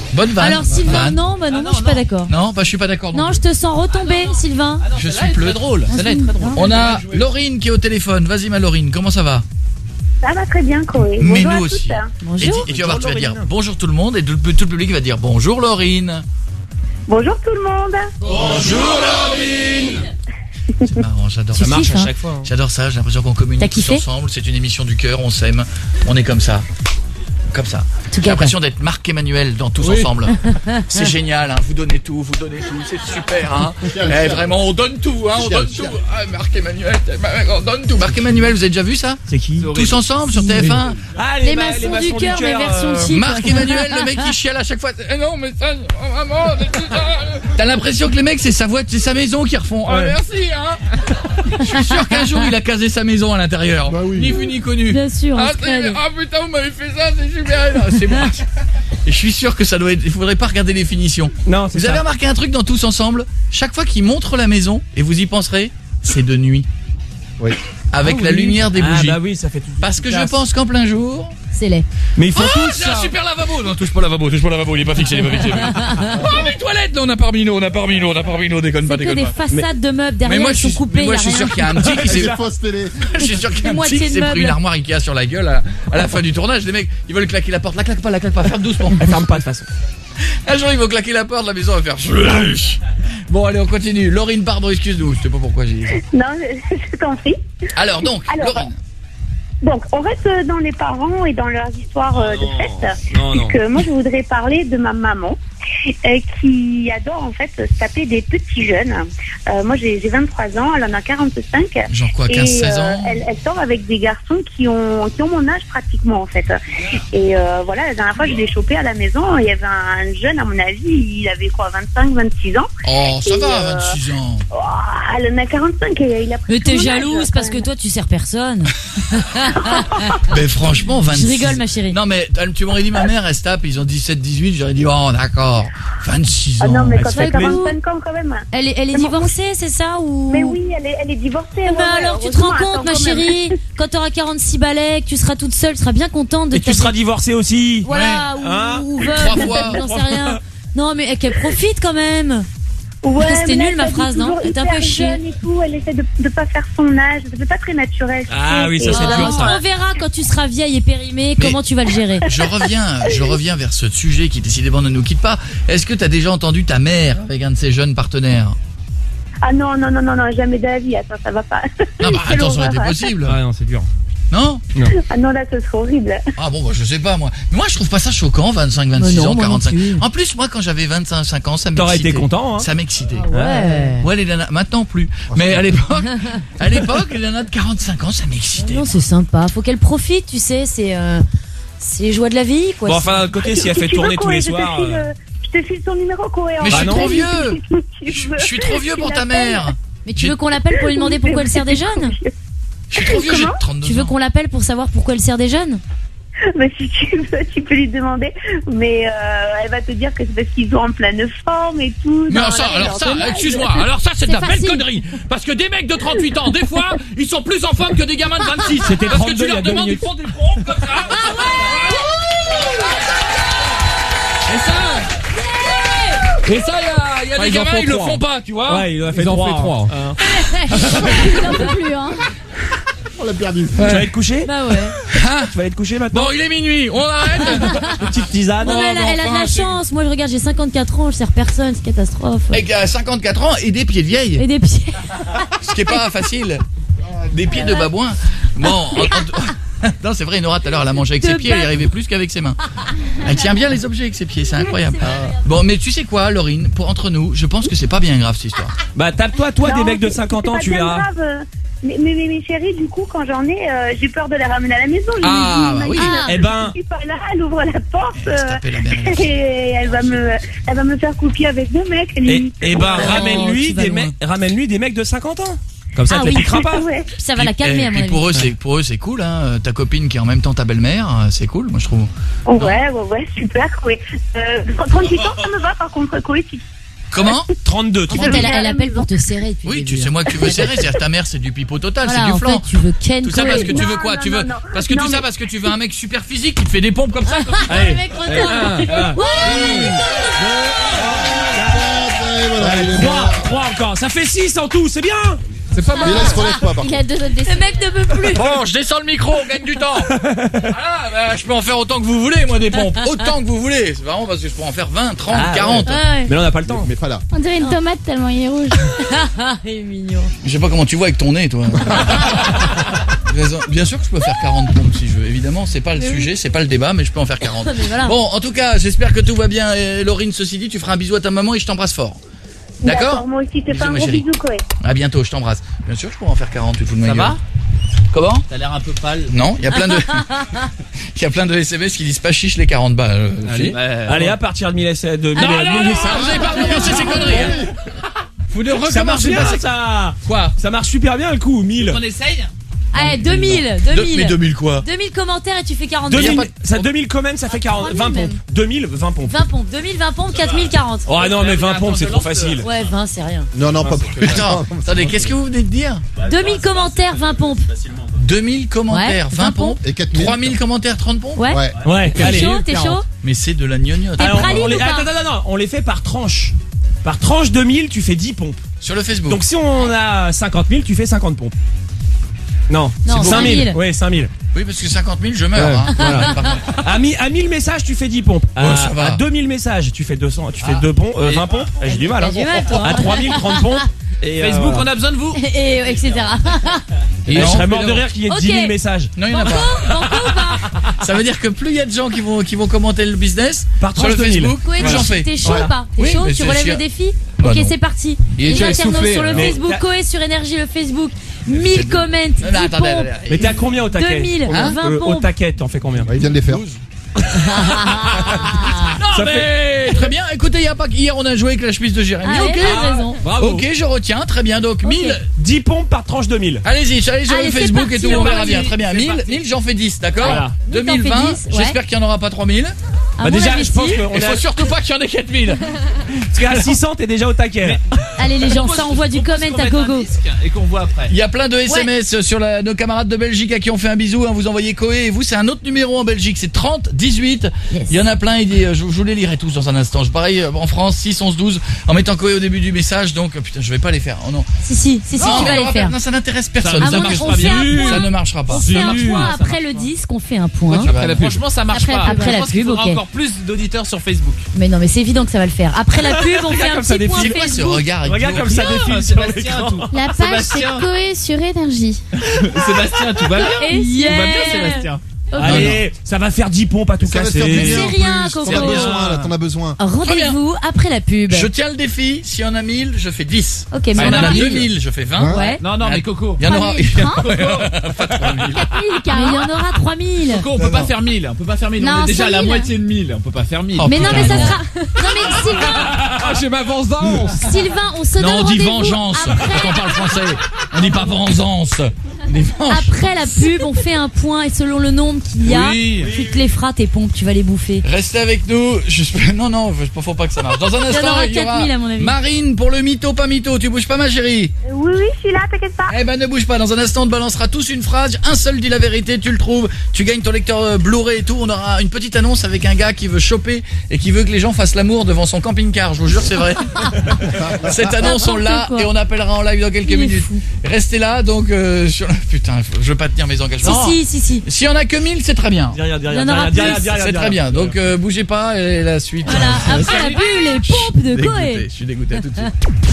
Bonne vanne. Alors Sylvain, Vanne. non, bah non, non, je suis pas d'accord. Non, bah je suis pas d'accord. Non, je te sens retomber, Sylvain. Je suis plus drôle. Celle-là est très drôle. On a Laurine qui est au téléphone. Vas-y ma Laurine, comment ça va? Ça va très bien, Chloé. Mais Bonjour nous à aussi. tous. Et, tu- et tu vas voir, tu vas dire bonjour tout le monde et tout le, tout le public va dire bonjour Laurine. Bonjour tout le monde. Bonjour Laurine. C'est marrant, j'adore Ça ça. marche kiffes, à hein. chaque fois. hein. J'adore ça, j'ai l'impression qu'on T'as communique tous kiffé ensemble. C'est une émission du cœur, on s'aime, on est comme ça. Comme ça. J'ai l'impression d'être Marc Emmanuel dans Tous Oui. Ensemble. C'est génial, hein. Vous donnez tout, vous donnez tout, c'est super. Hein. Eh, vraiment, on donne tout, hein. on Chial, donne chial. tout. Ah, Marc Emmanuel, on donne tout. Marc Emmanuel, vous avez déjà vu ça? C'est qui? Tous ensemble sur T F un. Ah, Les ma- maçons du cœur, mais version euh, cheap. Marc Emmanuel, le mec qui chiale à chaque fois. Eh non, mais ça, oh, maman, t'as l'impression que les mecs, c'est sa voix, c'est sa maison qu'ils refont. Ah, Ouais. merci, hein. Je suis sûr qu'un jour, il a casé sa maison à l'intérieur. Bah oui. Ni vu ni connu. Bien sûr, Ah, un c'est- spread. ah, putain, vous m'avez fait ça, c'est super. Non, c'est bon. Et je suis sûr que ça doit être. Il faudrait pas regarder les finitions. Non, c'est Vous ça. avez remarqué un truc dans Tous Ensemble? Chaque fois qu'ils montrent la maison, et vous y penserez, c'est de nuit. Oui. Avec Ah la oui. lumière des Ah bougies. bah oui, ça fait tout. Parce que je classe. pense qu'en plein jour. C'est laid. Mais ils font Oh, tous c'est un ça. super lavabo. Non, touche pas lavabo, touche pas lavabo, il est pas fixé, il est pas fixé. Oh, les toilettes, là, on a parmi nous, on a parmi nous, on a parmi nous, déconne pas, C'est que déconne des pas. façades de meubles Mais derrière, moi, ils je sont suis, coupés. mais moi, y a je suis rien. sûr qu'il y a un petit qui s'est. C'est fausse télé. Je suis sûr qu'il y a un moitié petit qui de s'est pris une meubles. armoire Ikea sur la gueule à, à la fin du tournage. Les mecs, ils veulent claquer la porte. La claque pas, la claque pas, ferme doucement. Elle ferme pas de toute façon. Un jour, ils vont claquer la porte, la maison va faire. Bon, allez, on continue. Laurine, pardon, excuse-nous. Je sais pas pourquoi j'ai dit ça. Non, je, je t'en prie. Alors, donc, Alors, Laurine. Donc, on reste dans les parents et dans leurs histoires euh, de fête. Non, non. Puisque moi, je voudrais parler de ma maman euh, qui adore en fait se taper des petits jeunes. Euh, moi, j'ai j'ai vingt-trois ans, elle en a quarante-cinq. Genre quoi, quinze seize ans elle, elle sort avec des garçons qui ont, qui ont mon âge pratiquement en fait. Et euh, voilà, la dernière fois, je l'ai chopé à la maison. Il y avait un jeune, à mon avis, il avait quoi, vingt-cinq, vingt-six ans. Oh, ça Et, va, euh, vingt-six ans. Oh, elle en a quarante-cinq et il a pris Mais t'es mon âge, jalouse quand parce que même. toi tu sers personne. Mais franchement, vingt-six. Je rigole, ma chérie. Non, mais tu m'aurais dit ma mère, elle se tape, ils ont dix-sept, dix-huit, j'aurais dit, oh, d'accord. vingt-six ans. Ah non, mais quand se t'as fait plaisir. quarante-cinq ans quand même. Elle est, elle est Mais moi- divorcée, c'est ça ou... Mais oui, elle est, elle est divorcée. Eh ben ouais, ouais, alors tu te rends heureusement, compte, ma attends, quand même. chérie, quand t'auras quarante-six balais, que tu seras toute seule, tu seras bien contente de Et tu ta- seras divorcé aussi. Voilà, Ouais. ou, Hein ou Trois veuve, fois. j'en sais rien. Non mais qu'elle profite quand même. Ouais, C'était mais là, nul, ma elle phrase, dit non toujours Elle était un hyper peu chier. jeune et tout, elle essaie de, de pas faire son âge, ça fait pas très naturel. tu Ah sais, oui, ça, et, c'est euh, dur, ça. On verra quand tu seras vieille et périmée Mais- comment tu vas le gérer. Je reviens, je reviens vers ce sujet qui décidément ne nous quitte pas. Est-ce que t'as déjà entendu ta mère avec un de ses jeunes partenaires? Ah non, non, non, non, non, jamais de la vie, attends, ça va pas. Non, bah Quelle attends, ça aurait été horreur. possible. Ah non, c'est dur. Non? Ah non, là, ce serait horrible. Ah bon, bah, je sais pas, moi. Mais moi, je trouve pas ça choquant, vingt-cinq, vingt-six Mais non, ans, moi non quarante-cinq. plus. En plus, moi, quand j'avais vingt-cinq ans, ça m'excitait. T'aurais été content, hein. Ça m'excitait. Ouais. Ouais, les nanas, maintenant plus. Mais à l'époque, à l'époque, les nanas de quarante-cinq ans, ça m'excitait. Non, c'est sympa. Faut qu'elle profite, tu sais. C'est euh, c'est les joies de la vie, quoi. Bon, enfin, d'un côté, si elle fait tu veux, tourner tous Chloé, les je te soirs. file, euh, euh, Je te file son numéro, Chloé. Mais je Bah suis non. trop vieux. Je Je je suis trop vieux pour ta mère. Mais tu veux qu'on l'appelle pour lui demander pourquoi elle sert des jeunes? Je suis trop vieux, j'ai Comment trente-deux ans. Tu veux qu'on l'appelle pour savoir pourquoi elle sert des jeunes? Mais si tu veux, tu peux lui demander. Mais euh, elle va te dire que c'est parce qu'ils sont en pleine forme et tout. Mais Non, alors ça, là, alors leur ça, dommage. excuse-moi, alors ça c'est de C'est la belle facile. connerie. Parce que des mecs de trente-huit ans, des fois, ils sont plus en forme que des gamins de vingt-six. C'était Parce que trente-deux tu il y a leur deux demandes, ils minutes. font des pompes comme ça. Et ça, et ça, il y a, il y a Ouais, des ils en gamins, font ils le trois. font pas, tu vois. Ouais, il en a fait Ils en trois. fait trois. hein. Il en peut plus, hein. On l'a perdu. Tu vas aller te coucher? Bah ouais. Hein Tu vas aller te coucher maintenant? Bon, il est minuit, on arrête. Petite tisane. Non, mais elle, a- elle a de la chance. Moi, je regarde, j'ai cinquante-quatre ans, je sers personne, c'est catastrophe. Avec euh, cinquante-quatre ans et des pieds de vieille. Et des pieds. Ce qui est pas facile. Des pieds de babouin. Bon, en- en- non, c'est vrai, Nora, tout à l'heure, elle a mangé avec De ses pieds, elle y babouin. arrivait plus qu'avec ses mains. Elle tient bien les objets avec ses pieds, c'est incroyable. C'est vrai, regarde. Bon, mais tu sais quoi, Laurine, pour entre nous, je pense que c'est pas bien grave cette histoire. Bah, tape-toi, toi, des Non, mecs de c'est- cinquante c'est ans, pas tu bien verras. grave, euh, Mais, mais, mais, mais chérie, du coup, quand j'en ai, euh, j'ai peur de les ramener à la maison. Je Ah, me bah dis, oui. imagine, Eh ben- je suis pas là, elle ouvre la porte euh, taper la mère et la fille. et elle va me, elle va me faire couper avec deux mecs. Et, limite. et ben, Oh, ramène-lui tu vas des, loin. mecs- ramène-lui des mecs de cinquante ans. Comme ça, Ah tu oui. la piqueras pas. Ouais. Ça va la Puis- calmer, et à mon puis avis. pour eux, c'est pour eux, c'est cool, hein. Ta copine qui est en même temps ta belle-mère, euh, c'est cool, moi je trouve. Ouais, ouais, ouais, super, Chloé. Euh, trente-huit ans, ça me va, par contre, Chloé, si Comment? trente-deux, En fait, trente-deux. elle, elle appelle pour te serrer depuis Oui, le tu début, sais hein. moi que tu veux serrer, c'est-à-dire ta mère c'est du pipeau total, Voilà, c'est en du flan. fait, tu veux Ken Tout ça Coé. parce que tu veux Non, quoi? non, Tu non, veux non. parce que Non, tout ça mais- parce que tu veux un mec super physique qui te fait des pompes comme ça. Allez. Le mec retourne. Ah, Et voilà, il est trois, mort. trois encore. Ça fait six en tout, c'est bien. C'est pas mal. Mais là, il se relève pas, par Il contre. a deux autres décès. Le mec ne peut plus. Bon, je descends le micro, on gagne du temps. Voilà, bah, je peux en faire autant que vous voulez, moi, des pompes. Autant que vous voulez. C'est vraiment parce que je peux en faire vingt, trente, Ah, quarante. Ouais. Mais là, on n'a pas le temps. Mais pas là. On dirait une tomate tellement il est rouge. Il est mignon. Je sais pas comment tu vois avec ton nez, toi. Raison. Bien sûr que je peux faire quarante pompes si je veux. Évidemment, c'est pas le Mais oui. sujet, c'est pas le débat, mais je peux en faire quarante. Mais voilà. Bon, en tout cas, j'espère que tout va bien. Et Laurine, ceci dit, tu feras un bisou à ta maman et je t'embrasse fort. D'accord? Moi aussi, te Bisous, fais un ma gros chérie. bisou, Coé. À bientôt, je t'embrasse. Bien sûr, je pourrais en faire quarante, tu te fous de ma Ça gueule. va? Comment? T'as l'air un peu pâle. Non, il y a plein de il y a plein de S M S qui disent pas chiche les quarante balles. euh, Allez, fille. Allez, à partir de mille essais, de mille Non, non, non, mille- vous avez pas recommencé ces conneries. hein. Vous ne Ça marche recommencez bien, pas ces... ça. Quoi? Ça marche super bien le coup, mille. On essaye? Allez, deux mille. De- deux mille. Mais deux mille quoi? deux mille commentaires et tu fais quarante. deux mille, pas de- ça deux mille comments, ça fait quarante, vingt pompes. deux mille, vingt pompes. vingt pompes. deux mille, vingt pompes, quatre mille, quarante. Oh non, mais vingt Attends, pompes, je c'est trop lance, facile. Ouais, vingt, c'est rien. Non, non, pas plus. Attends, attendez, qu'est-ce que vous venez de dire? deux mille commentaires, vingt pompes. deux mille commentaires, Ouais, vingt vingt pompes. Et quatre mille. trois mille commentaires, trente pompes. Ouais. Ouais. Ouais, T'es allez. chaud, t'es quarante. chaud. Mais c'est de la gnognotte. Alors, praline on les, ou pas attends, attends, attends, on les fait par tranche. Par tranche deux mille, tu fais dix pompes. Sur le Facebook. Donc si on a cinquante mille, tu fais cinquante pompes. Non, Non, cinq cinq mille. mille. Ouais, cinq mille. Oui, parce que cinquante mille, je meurs. Ouais, hein. voilà. Par contre. À, mi- à mille messages, tu fais dix pompes. À, Ouais, ça va. à deux mille messages, tu fais deux cents, tu fais Ah. deux pompes, euh, Et- vingt pompes. Eh, J'ai du mal. T'as Hein. du mal, toi. À trois mille, trente pompes. Et, euh, Facebook, voilà. on a besoin de vous. Et, et- et cetera. Et Non, je serais mort mais de non. rire qu'il y ait Ok. dix mille messages. Non, il y en a Banco, pas. banco ou pas? Ça veut dire que plus il y a de gens qui vont, qui vont commenter le business Par sur le tranche de mille. Facebook, Coé, plus j'en fais. t'es chaud Voilà. ou pas? T'es Oui, chaud? mais Tu c'est relèves chiant. le défi? Bah Ok, non. c'est parti. Il est Les déjà internautes essoufflé, sur le là. Mais Facebook, t'as- Coé sur Énergie, le Facebook. mille comments, dix Non, non, attendez, pompes. attendez. Mais t'es à combien au taquet? deux mille, Combien vingt Euh, Au pompes. taquet, t'en fais combien? Ouais, il vient de les faire. Non, Ça mais très bien. Écoutez, il y a pas hier on a joué avec la chemise de Jérémy. Ah ouais, OK. t'as raison. Bravo. OK, je retiens. Très bien. Donc mille. dix pompes par tranche de mille. Allez-y, allez sur Allez, le c'est Facebook parti, et tout, on on verra va bien. y- Très bien. c'est mille, parti. mille, j'en fais dix, d'accord? Voilà. deux T'en mille fais vingt, dix, ouais. j'espère qu'il n'y en aura pas trois mille. À Bah mon déjà, avis, je pense si. qu'on Il faut a... surtout pas qu'il y en ait quatre mille. Parce qu'à six cents, t'es déjà au taquet. Allez les gens, ça envoie du Propose comment qu'on à mette un gogo. disque Et qu'on voit après. Il y a plein de S M S sur la- nos camarades de Belgique à qui on fait un bisou, hein, vous envoyez Coé et vous c'est un autre numéro en Belgique, c'est trente dix-huit. Yes. Il y en a plein, il dit, euh, je, je vous les lirai tous dans un instant. Je pareil euh, en France six onze douze en mettant Coé au début du message, donc euh, putain je vais pas les faire. Oh non. Si, si, si, si, Non, tu vas mais les on faire. rappelle- Non, ça n'intéresse personne. À Ça, mon marche avis, pas on fait bien. un point. Ça ne marchera pas. On fait un Zulu, point ça après le disque, on fait un point. tu vas la pub Franchement, ça marche Après- pas. après Je la pense qu'il pub, faudra ok. encore plus d'auditeurs sur Facebook. Mais non, mais c'est évident que ça va le faire. Après la pub, on fait un comme ça petit point défile. C'est quoi ce Facebook. regard avec Regarde Coé comme ça Non, défile sur Sébastien, l'écran. tout. La page, c'est Sébastien. Coé sur Énergie. Sébastien, tout va bien. Et Tout va bien, yeah. Sébastien. Ok. Allez, ça va faire dix pompes à tout Ça va te casser. faire plaisir C'est en rien, plus. Coco. T'en as besoin, là, t'en as besoin. Rendez-vous après la pub. Je tiens le défi, s'il y en a mille, je fais dix. Ok, mais Si on on en a a deux mille, je fais vingt. Ouais. Non, non, mais Coco. Il y en aura. trois mille, hein Pas trois mille. Mais il y en aura trois mille. Coco, on peut pas faire mille. On peut pas faire mille. On Non, est déjà à la cinq mille. moitié de mille. On peut pas faire mille. Oh, Mais non, mais ça putain, sera. Non, mais Sylvain, Ah, j'ai ma vengeance. Sylvain, on se Non, donne on dit rendez-vous vengeance après, quand on parle français. On dit pas vengeance. On dit vengeance. après la pub. On fait un point et selon le nombre qu'il y a, Oui. tu te les feras tes pompes, tu vas les bouffer. Restez avec nous. Je... Non, non, faut faut pas que ça marche. Dans un Il y en instant, aura il y quatre aura mille à mon avis. Marine pour le mytho, pas mytho. Tu bouges pas, ma chérie? Oui, oui, je suis là, t'inquiète pas. Eh ben, ne bouge pas. Dans un instant, on te balancera tous une phrase. Un seul dit la vérité, tu le trouves. Tu gagnes ton lecteur euh, Blu-ray et tout. On aura une petite annonce avec un gars qui veut choper et qui veut que les gens fassent l'amour devant son camping-car. Je vous jure, c'est vrai. Cette annonce, on l'a N'importe quoi. et on appellera en live dans quelques Il est minutes. fou. Restez là, donc, euh, sur la... Putain, je veux pas tenir mes engagements. Si, si, si, si. S'il y en a que mille, c'est très bien. Derrière, derrière, Il y en aura derrière, plus. derrière, C'est derrière, très bien. derrière. Donc, euh, bougez pas et la suite. Voilà, euh, après la pub, les pompes de dégoûté. Coé. Je suis dégoûté. À tout de suite.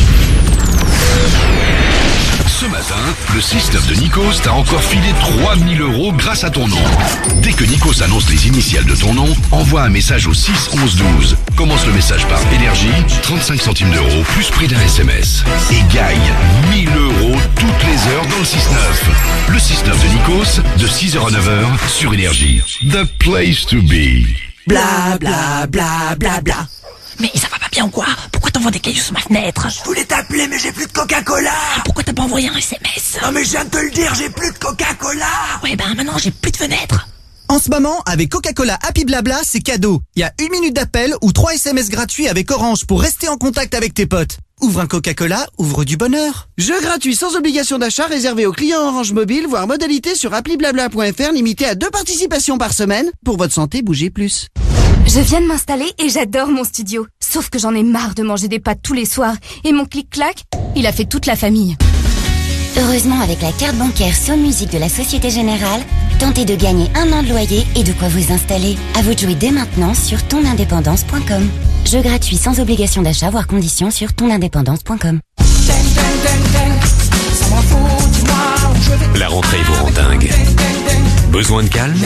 Ce matin, le six neuf de Nikos t'a encore filé trois mille euros grâce à ton nom. Dès que Nikos annonce les initiales de ton nom, envoie un message au six onze douze. Commence le message par énergie, trente-cinq centimes d'euros, plus prix d'un S M S. Et gagne mille euros toutes les heures dans le six neuf. Le six neuf de Nikos, de six heures à neuf heures, sur énergie. The place to be. Bla bla bla bla bla. Mais ça va pas bien ou quoi? Pourquoi t'envoies des cailloux sur ma fenêtre? Je voulais t'appeler mais j'ai plus de Coca-Cola. Pourquoi t'as pas envoyé un S M S? Non mais je viens de te le dire, j'ai plus de Coca-Cola. Ouais ben maintenant j'ai plus de fenêtre. En ce moment, avec Coca-Cola Happy Blabla, c'est cadeau. Il y a une minute d'appel ou trois S M S gratuits avec Orange pour rester en contact avec tes potes. Ouvre un Coca-Cola, ouvre du bonheur. Jeu gratuit sans obligation d'achat réservé aux clients Orange Mobile, voire modalité sur appli blabla point f r, limité à deux participations par semaine. Pour votre santé, bougez plus. Je viens de m'installer et j'adore mon studio. Sauf que j'en ai marre de manger des pâtes tous les soirs. Et mon clic-clac, il a fait toute la famille. Heureusement, avec la carte bancaire Soul Music de la Société Générale, tentez de gagner un an de loyer et de quoi vous installer. À vous de jouer dès maintenant sur ton indépendance point com. Jeu gratuit sans obligation d'achat, voire conditions sur ton indépendance point com. La rentrée vous rend dingue. Besoin de calme?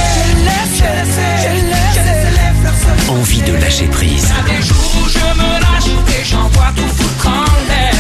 Envie de lâcher prise? Des jours où je me lâche et j'envoie tout foutre en l'air.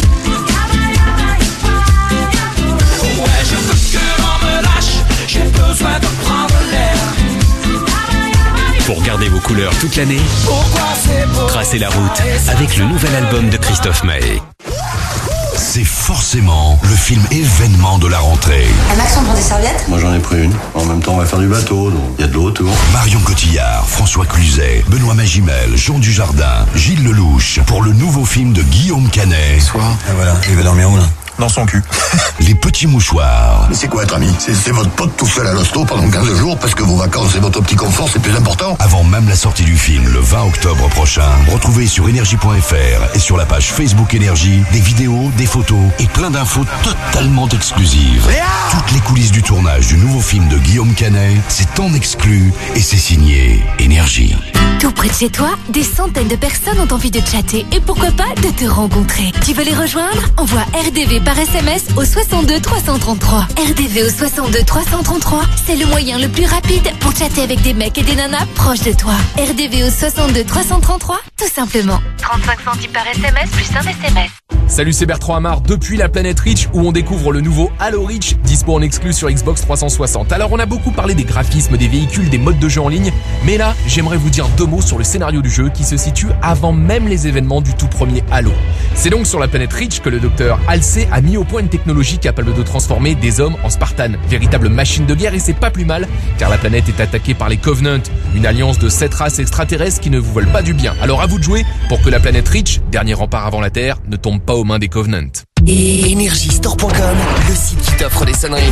Ouais, je veux que l'on me lâche, j'ai besoin de prendre l'air. Pour garder vos couleurs toute l'année, tracez la route avec le nouvel album de Christophe Maé. C'est forcément le film événement de la rentrée. Ah, Max, on prend des serviettes? Moi j'en ai pris une. En même temps on va faire du bateau, donc il y a de l'eau autour. Marion Cotillard, François Cluzet, Benoît Magimel, Jean Dujardin, Gilles Lelouch pour le nouveau film de Guillaume Canet. Soir. Et voilà, il va dormir où là? Dans son cul. Les petits mouchoirs. Mais c'est quoi être ami? C'est c'est votre pote tout seul à l'hosto pendant quinze jours parce que vos vacances et votre petit confort c'est plus important? Avant même la sortie du film le vingt octobre prochain, retrouvez sur énergie point f r et sur la page Facebook Énergie des vidéos, des photos et plein d'infos totalement exclusives. Toutes les coulisses du tournage du nouveau film de Guillaume Canet, c'est en exclu et c'est signé Énergie. Tout près de chez toi, des centaines de personnes ont envie de chatter et pourquoi pas de te rencontrer. Tu veux les rejoindre? Envoie R D V par S M S au soixante-deux trois cent trente-trois. R D V au soixante-deux trois cent trente-trois, c'est le moyen le plus rapide pour chatter avec des mecs et des nanas proches de toi. R D V au soixante-deux trois cent trente-trois, tout simplement. trente-cinq centimes par S M S plus un S M S. Salut, c'est Bertrand Amar depuis la planète Rich où on découvre le nouveau Halo Reach, dispo en exclu sur Xbox trois cent soixante. Alors on a beaucoup parlé des graphismes, des véhicules, des modes de jeu en ligne, mais là j'aimerais vous dire deux mots sur le scénario du jeu qui se situe avant même les événements du tout premier Halo. C'est donc sur la planète Rich que le docteur Halsey a mis au point une technologie capable de transformer des hommes en Spartans, véritable machine de guerre, et c'est pas plus mal car la planète est attaquée par les Covenant, une alliance de sept races extraterrestres qui ne vous veulent pas du bien. Alors à vous de jouer pour que la planète Rich, dernier rempart avant la Terre, ne tombe pas aux mains des Covenant. Et énergie store point com, le site qui t'offre des sonneries.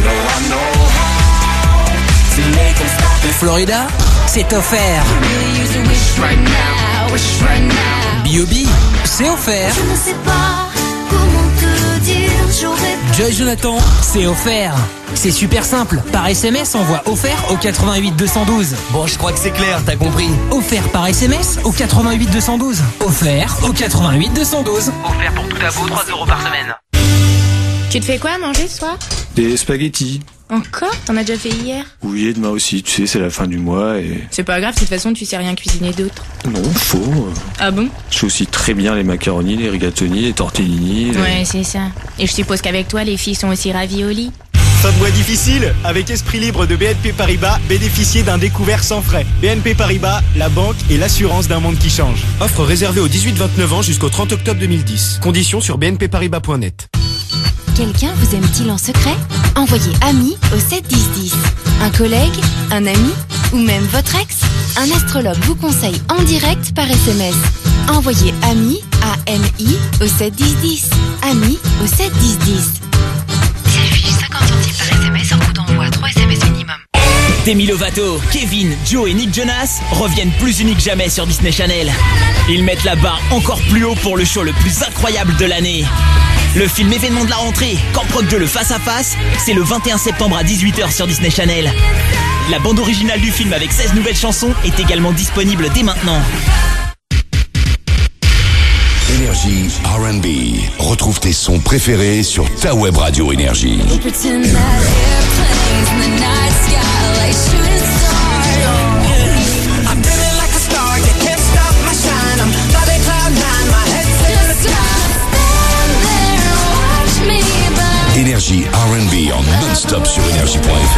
Florida, c'est offert. B O B, c'est offert. Je ne sais pas comment te dire, j'aurais Joy Jonathan, c'est offert. C'est super simple. Par S M S, envoie offert au quatre-vingt-huit deux cent douze. Bon, je crois que c'est clair, t'as compris. Offert par S M S au quatre-vingt-huit deux cent douze. Offert au quatre-vingt-huit deux cent douze. Offert pour tout à vous, trois euros par semaine. Tu te fais quoi à manger ce soir? Des spaghettis. Encore? T'en as déjà fait hier? Oui, et demain aussi, tu sais, c'est la fin du mois et... C'est pas grave, de toute façon tu sais rien cuisiner d'autre. Non, faux. Ah bon? Je fais aussi très bien les macaronis, les rigatoni, les tortellini. Les... Ouais, c'est ça. Et je suppose qu'avec toi, les filles sont aussi raviolis. Fin de mois difficile? Avec Esprit Libre de B N P Paribas, bénéficiez d'un découvert sans frais. B N P Paribas, la banque et l'assurance d'un monde qui change. Offre réservée aux dix-huit vingt-neuf ans jusqu'au trente octobre deux mille dix. Conditions sur b n p paribas point net. Quelqu'un vous aime-t-il en secret? Envoyez ami au sept dix dix. Un collègue? Un ami? Ou même votre ex? Un astrologue vous conseille en direct par S M S. Envoyez ami, A M I, au sept dix dix. Ami au sept dix dix. S'affiche cinquante centimes par S M S en coût d'envoi, trois S M S minimum. Demi Lovato, Kevin, Joe et Nick Jonas reviennent plus unis que jamais sur Disney Channel. Ils mettent la barre encore plus haut pour le show le plus incroyable de l'année. Le film événement de la rentrée, Camp Rock deux, le face à face, c'est le vingt et un septembre à dix-huit heures sur Disney Channel. La bande originale du film avec seize nouvelles chansons est également disponible dès maintenant. Énergie R and B. Retrouve tes sons préférés sur ta web radio Énergie. Énergie R and B en non-stop sur énergie point f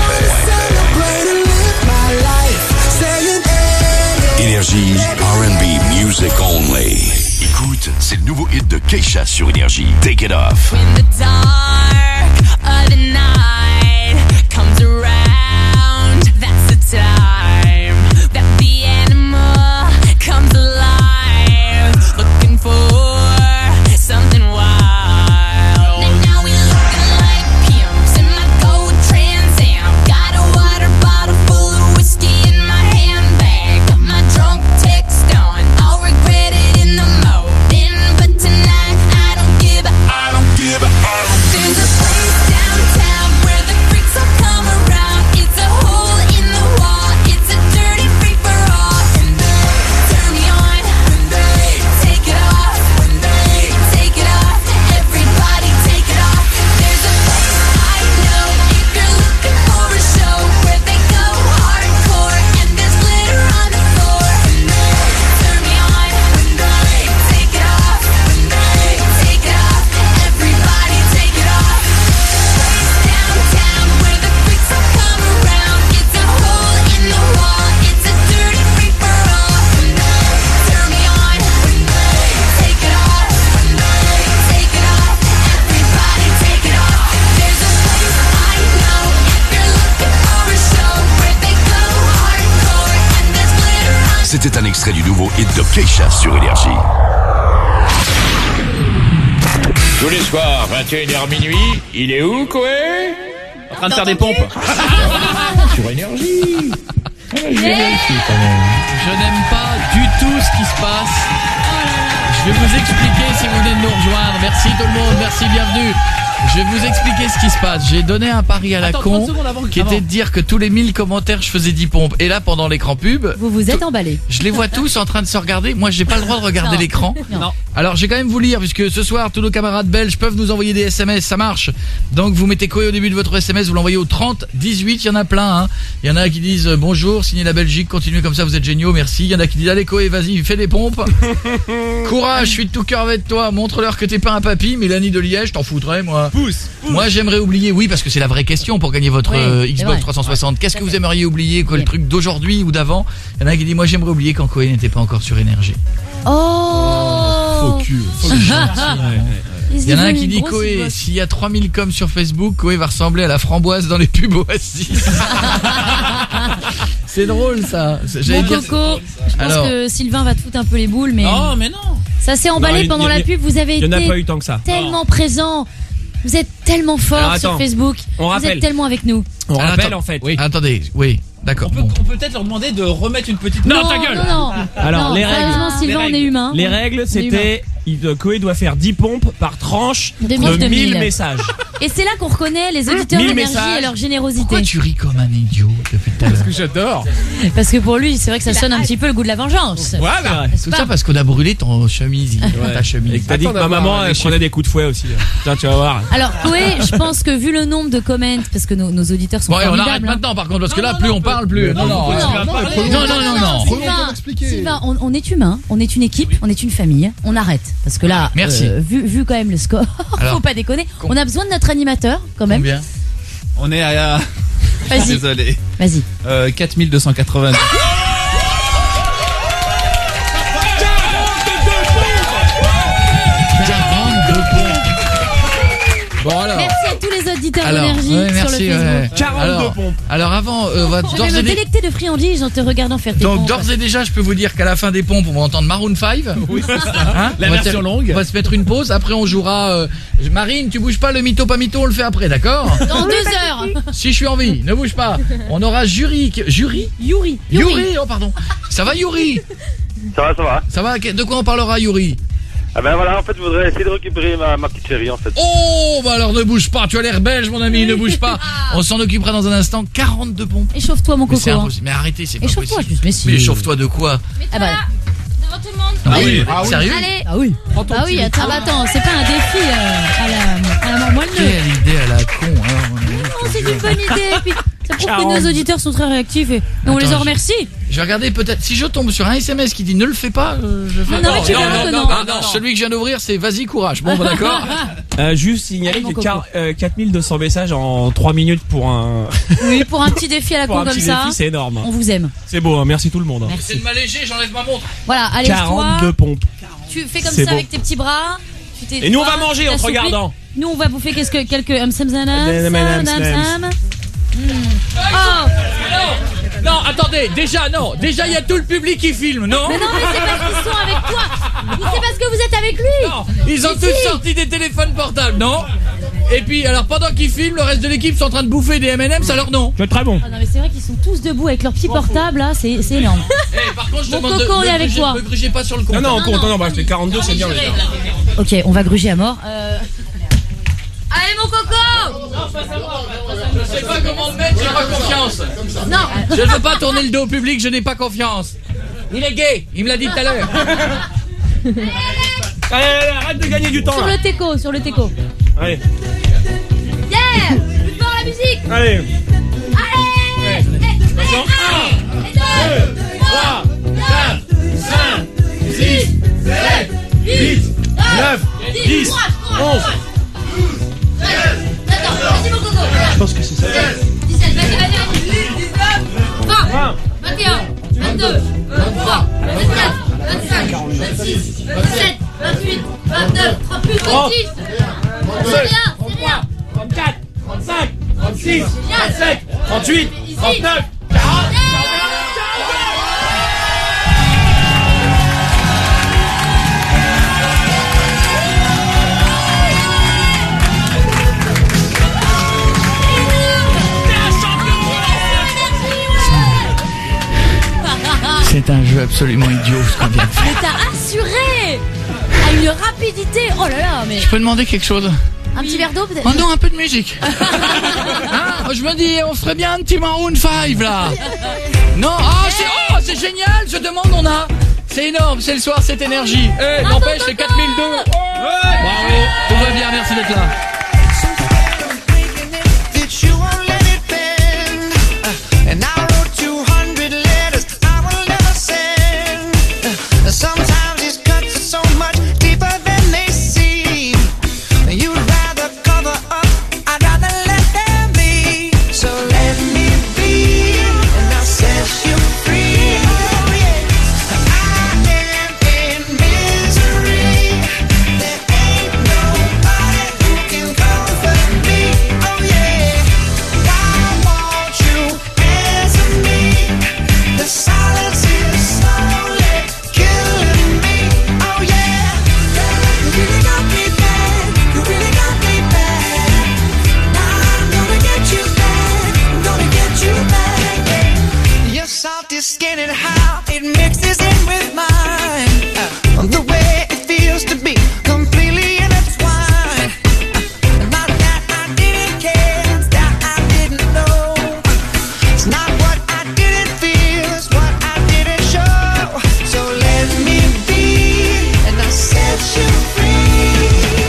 r. Énergie R and B Music Only. Écoute, c'est le nouveau hit de Keisha sur Énergie. Take it off. When the dark of the night comes around, time that the animal comes alive, looking for something wild. And now we looking like pimps in my gold Trans Am. Got a water bottle full of whiskey in my handbag. Got my drunk text on, I'll regret it in the morning, but tonight I don't give a I don't give a I don't There's a place downtown where the freaks all come around. It's a hole in the wall, it's a dirty freak for all. And they turn me on, and they take it off, when they take it off, everybody take it off. There's a place I know if you're looking for a show where they go hardcore and there's glitter on the floor. And they turn me on, when they take it off, when they take it off, everybody take it off. Downtown where the freaks all come around. It's a hole in the wall, it's a dirty freak for all. And they turn me on, when they take it off, when they take it off, everybody take it off. There's a place I know if you're looking for a show where they go hardcore and there's glitter on. C'était un extrait du nouveau hit de Keisha sur Énergie. Tous les soirs, vingt et une heures minuit, il est où, Koé? En train de faire des pompes. Sur Énergie. Ah, je vais Yeah. vérifier quand même. Je n'aime pas du tout ce qui se passe. Je vais vous expliquer si vous venez de nous rejoindre. Merci tout le monde, merci, bienvenue. Je vais vous expliquer ce qui se passe. J'ai donné un pari à la Attends, con trente secondes avant- qui avant. était de dire que tous les mille commentaires je faisais dix pompes. Et là pendant l'écran pub, Vous vous êtes emballé. je les vois tous en train de se regarder. Moi j'ai pas le droit de regarder Non. l'écran. Non. Alors j'ai quand même vous lire puisque ce soir tous nos camarades belges peuvent nous envoyer des S M S, ça marche. Donc vous mettez Koé au début de votre S M S, vous l'envoyez au trente dix-huit, il y en a plein hein. Il y en a qui disent euh, bonjour, signez la Belgique, continuez comme ça, vous êtes géniaux, merci. Il y en a qui disent allez Koé, vas-y, fais des pompes. Courage, je suis de tout cœur avec toi, montre-leur que t'es pas un papy. Mélanie de Liège, t'en foutrais moi. Pousse, pousse. Moi j'aimerais oublier, oui parce que c'est la vraie question pour gagner votre Oui, euh, c'est Xbox vrai. trois cent soixante. Qu'est-ce que tout à vous fait. aimeriez oublier, quoi, le Oui. truc d'aujourd'hui ou d'avant? Il y en a qui disent moi j'aimerais oublier quand Koé n'était pas encore sur Énergie. Oh Faux cul. Faut que je- Il y en a un Ils qui veulent dit une grosse Koé, bosse. s'il y a trois mille coms sur Facebook, Koé va ressembler à la framboise dans les pubs Oasis. C'est drôle ça. J'allais Mon dire- Coco, je pense Alors. que Sylvain va te foutre un peu les boules, mais Non, mais non. ça s'est emballé Non, il- pendant il y a- la pub. Vous avez Il y en a été pas eu tant que ça. tellement présent. Vous êtes tellement fort Alors, sur attends. Facebook. On Vous rappelle. êtes tellement avec nous. On Alors, rappelle attends. en fait. Oui. Attendez, oui, d'accord. On peut, bon. on peut peut-être leur demander de remettre une petite. Non, non, ta gueule. non, non. Alors, Non, les règles. sérieusement, Sylvain, Les on règles. est humain. Les règles, On est c'était il- euh, Koé doit faire dix pompes par tranche De de, mille, de mille mille. messages. Et c'est là qu'on reconnaît les auditeurs Mille d'énergie messages. et leur générosité. Pourquoi tu ris comme un idiot depuis tout à l'heure? Parce que j'adore. Parce que pour lui, c'est vrai que ça sonne un petit peu le goût de la vengeance. Voilà. N'est-ce Tout pas ça parce qu'on a brûlé ton chemise, Ouais. ta chemise. Et que t'as dit que ma maman elle prenait des coups de fouet aussi. Tiens, tu vas voir. Alors, Koé, je pense que vu le nombre de comments, parce que nos, nos auditeurs sont Bon, allez, on formidables. arrête hein. maintenant par contre parce que Non, là non, plus non, on on parle peut- plus. non, Non, non, non, euh, non, non, non, non, non, non. Sylvain, Sylvain, on, on est humain, on est une équipe, on est une famille. On arrête parce que là, Merci. euh, vu, vu quand même le score, Alors, faut pas déconner. On a besoin de notre animateur quand même. Combien? On est à. Vas-y. Désolé. Vas-y. Euh, quatre mille deux cent quatre-vingt. quarante-deux pompes. Bon alors. Merci à tous les auditeurs Alors, d'énergie ouais, sur merci. le Facebook. ouais. quarante-deux alors, pompes. alors avant, euh, on va Je d'ores vais me et déjà. délecter de friandises en te regardant faire tes Donc pompes. d'ores et déjà, je peux vous dire qu'à la fin des pompes, on va entendre Maroon cinq. Oui, c'est ça. Hein La On va version se- longue. On va se mettre une pause. Après, on jouera. euh, Marine, tu bouges pas. Le mytho pas mytho, on le fait après, d'accord? Dans deux heures. Si je suis en vie, ne bouge pas. On aura Jury. qui- Jury Yuri. Yuri. Oh pardon. Ça va Yuri? Ça va, ça va. Ça va? De quoi on parlera Yuri? Ah ben voilà, en fait, je voudrais essayer de récupérer ma, ma petite chérie, en fait. Oh bah alors ne bouge pas. Tu as l'air belge, mon ami. Ne bouge pas. On s'en occupera dans un instant. quarante-deux pompes. Échauffe-toi mon Mais c'est coco. hein. impossible. Mais arrêtez, c'est pas Échauffe-toi possible. juste, mais si. Mais échauffe-toi de quoi? Ah bah, Devant tout le monde. Ah oui. Sérieux? allez. Ah oui. Ah oui, attends, ah bah attends, c'est pas un défi euh, à la, à la moelle Quelle idée à la con, hein, mon ami, Non, je te c'est jure. une bonne idée. Et puis, ça prouve quarante. que nos auditeurs sont très réactifs et, et on Attends, les en je- remercie. Je vais regarder peut-être. Si je tombe sur un S M S qui dit ne le fais pas, euh, je fais Ah non, mais tu verras que non. non, non, celui que je viens d'ouvrir, c'est vas-y, courage. Bon, bah, d'accord. Euh, juste signaler Mon que coco. car- euh, quatre mille deux cents messages en trois minutes pour un Oui, pour un petit défi à la pour con un comme petit ça. défi, c'est énorme. On vous aime. C'est beau, hein, merci tout le monde. hein. C'est de m'alléger, j'enlève ma montre. Voilà, allez, quarante-deux toi, pompes. tu fais comme C'est ça beau. avec tes petits bras. tu t'es- Et nous, on toi, va manger tu en te t'assouplis. regardant. Nous, on va bouffer qu'est-ce que quelques hum, sam, sam, sam, Nam, nam, sam, nam. sam. Mm. Oh, Non, attendez, déjà, non. Déjà, il y a tout le public qui filme, non? Mais non, mais c'est parce qu'ils sont avec toi. C'est parce que vous êtes avec lui. Non, ils ont Si, tous si. sorti des téléphones portables, non? Et puis, alors, pendant qu'ils filment, le reste de l'équipe sont en train de bouffer des M and M's, alors non. C'est très bon. Ah non, mais c'est vrai qu'ils sont tous debout avec leurs petits portables, là, c'est c'est énorme. Eh, par contre, je Mon demande coco, de, on est ne avec grugez- toi. ne grugez pas sur le compte. Non, non, on Non, compte. non. Non, non, bah, c'est quarante-deux, c'est bien déjà. Ok, on va gruger à mort. Euh... Allez, mon coco. Je sais pas comment le mettre, j'ai pas confiance. Non. Je ne veux pas tourner le dos au public, je n'ai pas confiance. Il est gay, il me l'a dit tout à l'heure. Allez, allez, allez, arrête de gagner du temps Sur là. le teco, sur le teco. Allez, Yeah. Plus fort la musique. allez. Allez. Attention. un, deux, trois, quatre, cinq, six, sept, huit, neuf, dix, onze. Vas-y, mon coco. Je pense que c'est ça. dix-sept, vas-y, vas-y, vas-y. dix-neuf, vingt, vingt et un, vingt-deux, vingt-trois, vingt-quatre, vingt-cinq, vingt-six, vingt-sept, vingt-huit, vingt-neuf, trente plus, trente-six. C'est bien, c'est bien. trente-quatre, trente-cinq, trente-six, trente-sept, trente-huit, trente-neuf, quarante. C'est un jeu absolument idiot ce qu'on vient de faire. Mais t'as assuré à une rapidité. Oh là là, mais Je peux demander quelque chose? un petit verre d'eau peut-être. Oh non, un peu de musique. Hein, je me dis, on ferait bien un petit Maroon cinq là. Non, ah c'est oh, c'est génial, je demande, on a. C'est énorme, c'est le soir, cette énergie. Eh, n'empêche, c'est quatre mille deux. Bravo, tout va bien, merci d'être là. Sometimes these cuts are so much deeper than they seem. You'd rather cover up, I'd rather let them be. So let me be, and I'll set you free. Oh yeah, I am in misery. There ain't nobody who can comfort me. Oh yeah, why won't you answer me? The silence is slowly killing me, oh yeah. Girl, you really got me bad, you really got me bad. Now I'm gonna get you back, I'm gonna get you back, yeah. Your salty skin and how it mixes in with mine, uh, the way it feels to be completely intertwined. Uh, not that I didn't care, it's that I didn't know. It's not what I didn't feel, it's what I didn't show. So let me be, and I'll set you free.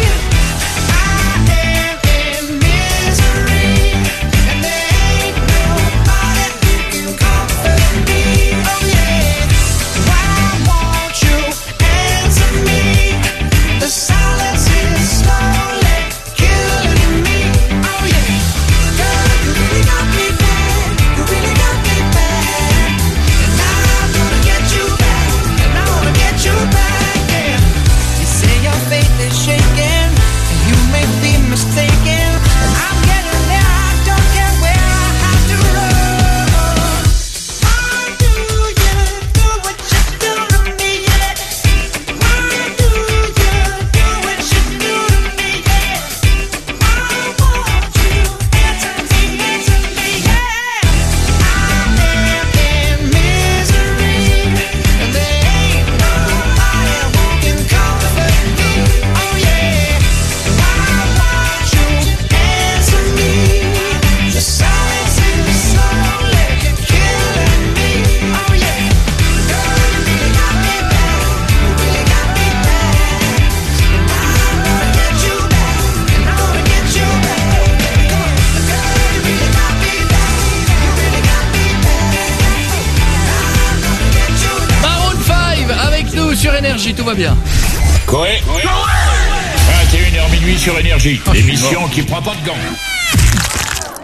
I am in misery, and there ain't nobody who can comfort me. Oh yeah, why won't you answer me? The silence is slowly killing me. Oh yeah, girl, you really got me bad, you really got me bad. And I'm gonna get you back, and I wanna get you back, yeah. You say your faith is shaking, and you may be mistaken. And I'm getting there, I don't care where I have to run. Why do you do what you do to me, yeah? Why do you do what you do to me, yeah? Why won't you answer me, answer me, yeah? I am in misery, and there ain't nobody who can comfort me. Oh yeah, why won't you answer me? The silence is slowly killing me. Oh yeah, girl, you really got me bad, you really got me bad. And I wanna get you back, and I wanna get you back. Come on, girl, you really got me bad, you really got me bad. And I wanna get you back. Maroon cinq avec nous sur Énergie, tout va bien. Corée. vingt et une heures minuit sur Énergie. L'émission qui prend pas de gants.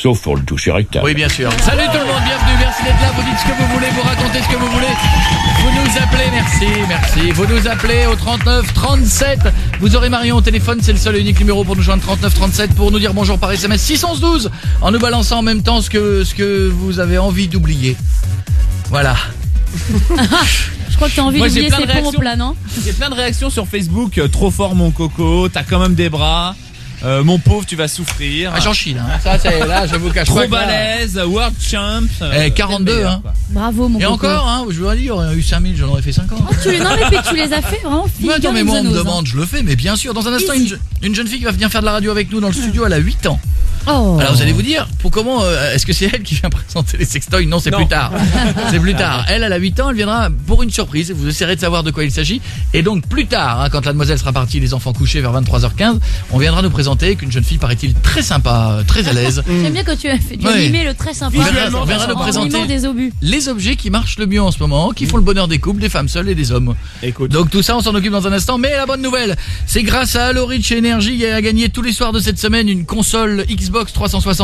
sauf pour le toucher rectal. Oui, bien sûr. Salut tout le monde, bienvenue, merci d'être là, vous dites ce que vous voulez, vous racontez ce que vous voulez. Vous nous appelez, merci, merci. Vous nous appelez au trente-neuf trente-sept. Vous aurez Marion au téléphone, c'est le seul et unique numéro pour nous joindre, trente-neuf trente-sept, pour nous dire bonjour par S M S six onze douze, en nous balançant en même temps ce que, ce que vous avez envie d'oublier. Voilà. Je crois que t'as envie Moi, j'ai d'oublier plein ces de réactions. pompes là, non? J'ai plein de réactions sur Facebook. euh, Trop fort mon coco, t'as quand même des bras. Euh, mon pauvre, tu vas souffrir. Ah, j'en chie là. Ça, c'est là, je vous cache Trop pas. que là- balèze, World Champ. Eh, quarante-deux, hein. Bravo mon Et coco. encore, hein, je vous l'ai dit, il y aurait eu cinq mille, j'en aurais fait cinquante. Oh, tu les... Non mais puis tu les as fait vraiment Ouais, figure attends, mais une moi on me zoneuse, demande, je le fais, mais bien sûr. Dans un instant, une, je- une jeune fille qui va venir faire de la radio avec nous dans le studio, elle a huit ans. Oh. Alors vous allez vous dire, pour comment euh, est-ce que c'est elle qui vient présenter les sextoys? Non, c'est Non. plus tard. C'est plus tard. Elle, elle a huit ans, elle viendra pour une surprise. Vous essaierez de savoir de quoi il s'agit. Et donc plus tard, hein, quand la demoiselle sera partie, les enfants couchés vers vingt-trois heures quinze, on viendra nous présenter qu'une jeune fille, paraît-il, très sympa, euh, très à l'aise. J'aime bien que tu as fait tu as Ouais. mimé le très sympa. On verra- on verra nous En présenter mimant des obus. les objets qui marchent le mieux en ce moment, qui font le bonheur des couples, des femmes seules et des hommes. Écoute. Donc tout ça, on s'en occupe dans un instant. Mais la bonne nouvelle, c'est grâce à Allo Rich Energy, il a gagné tous les soirs de cette semaine une console Xbox trois cent soixante.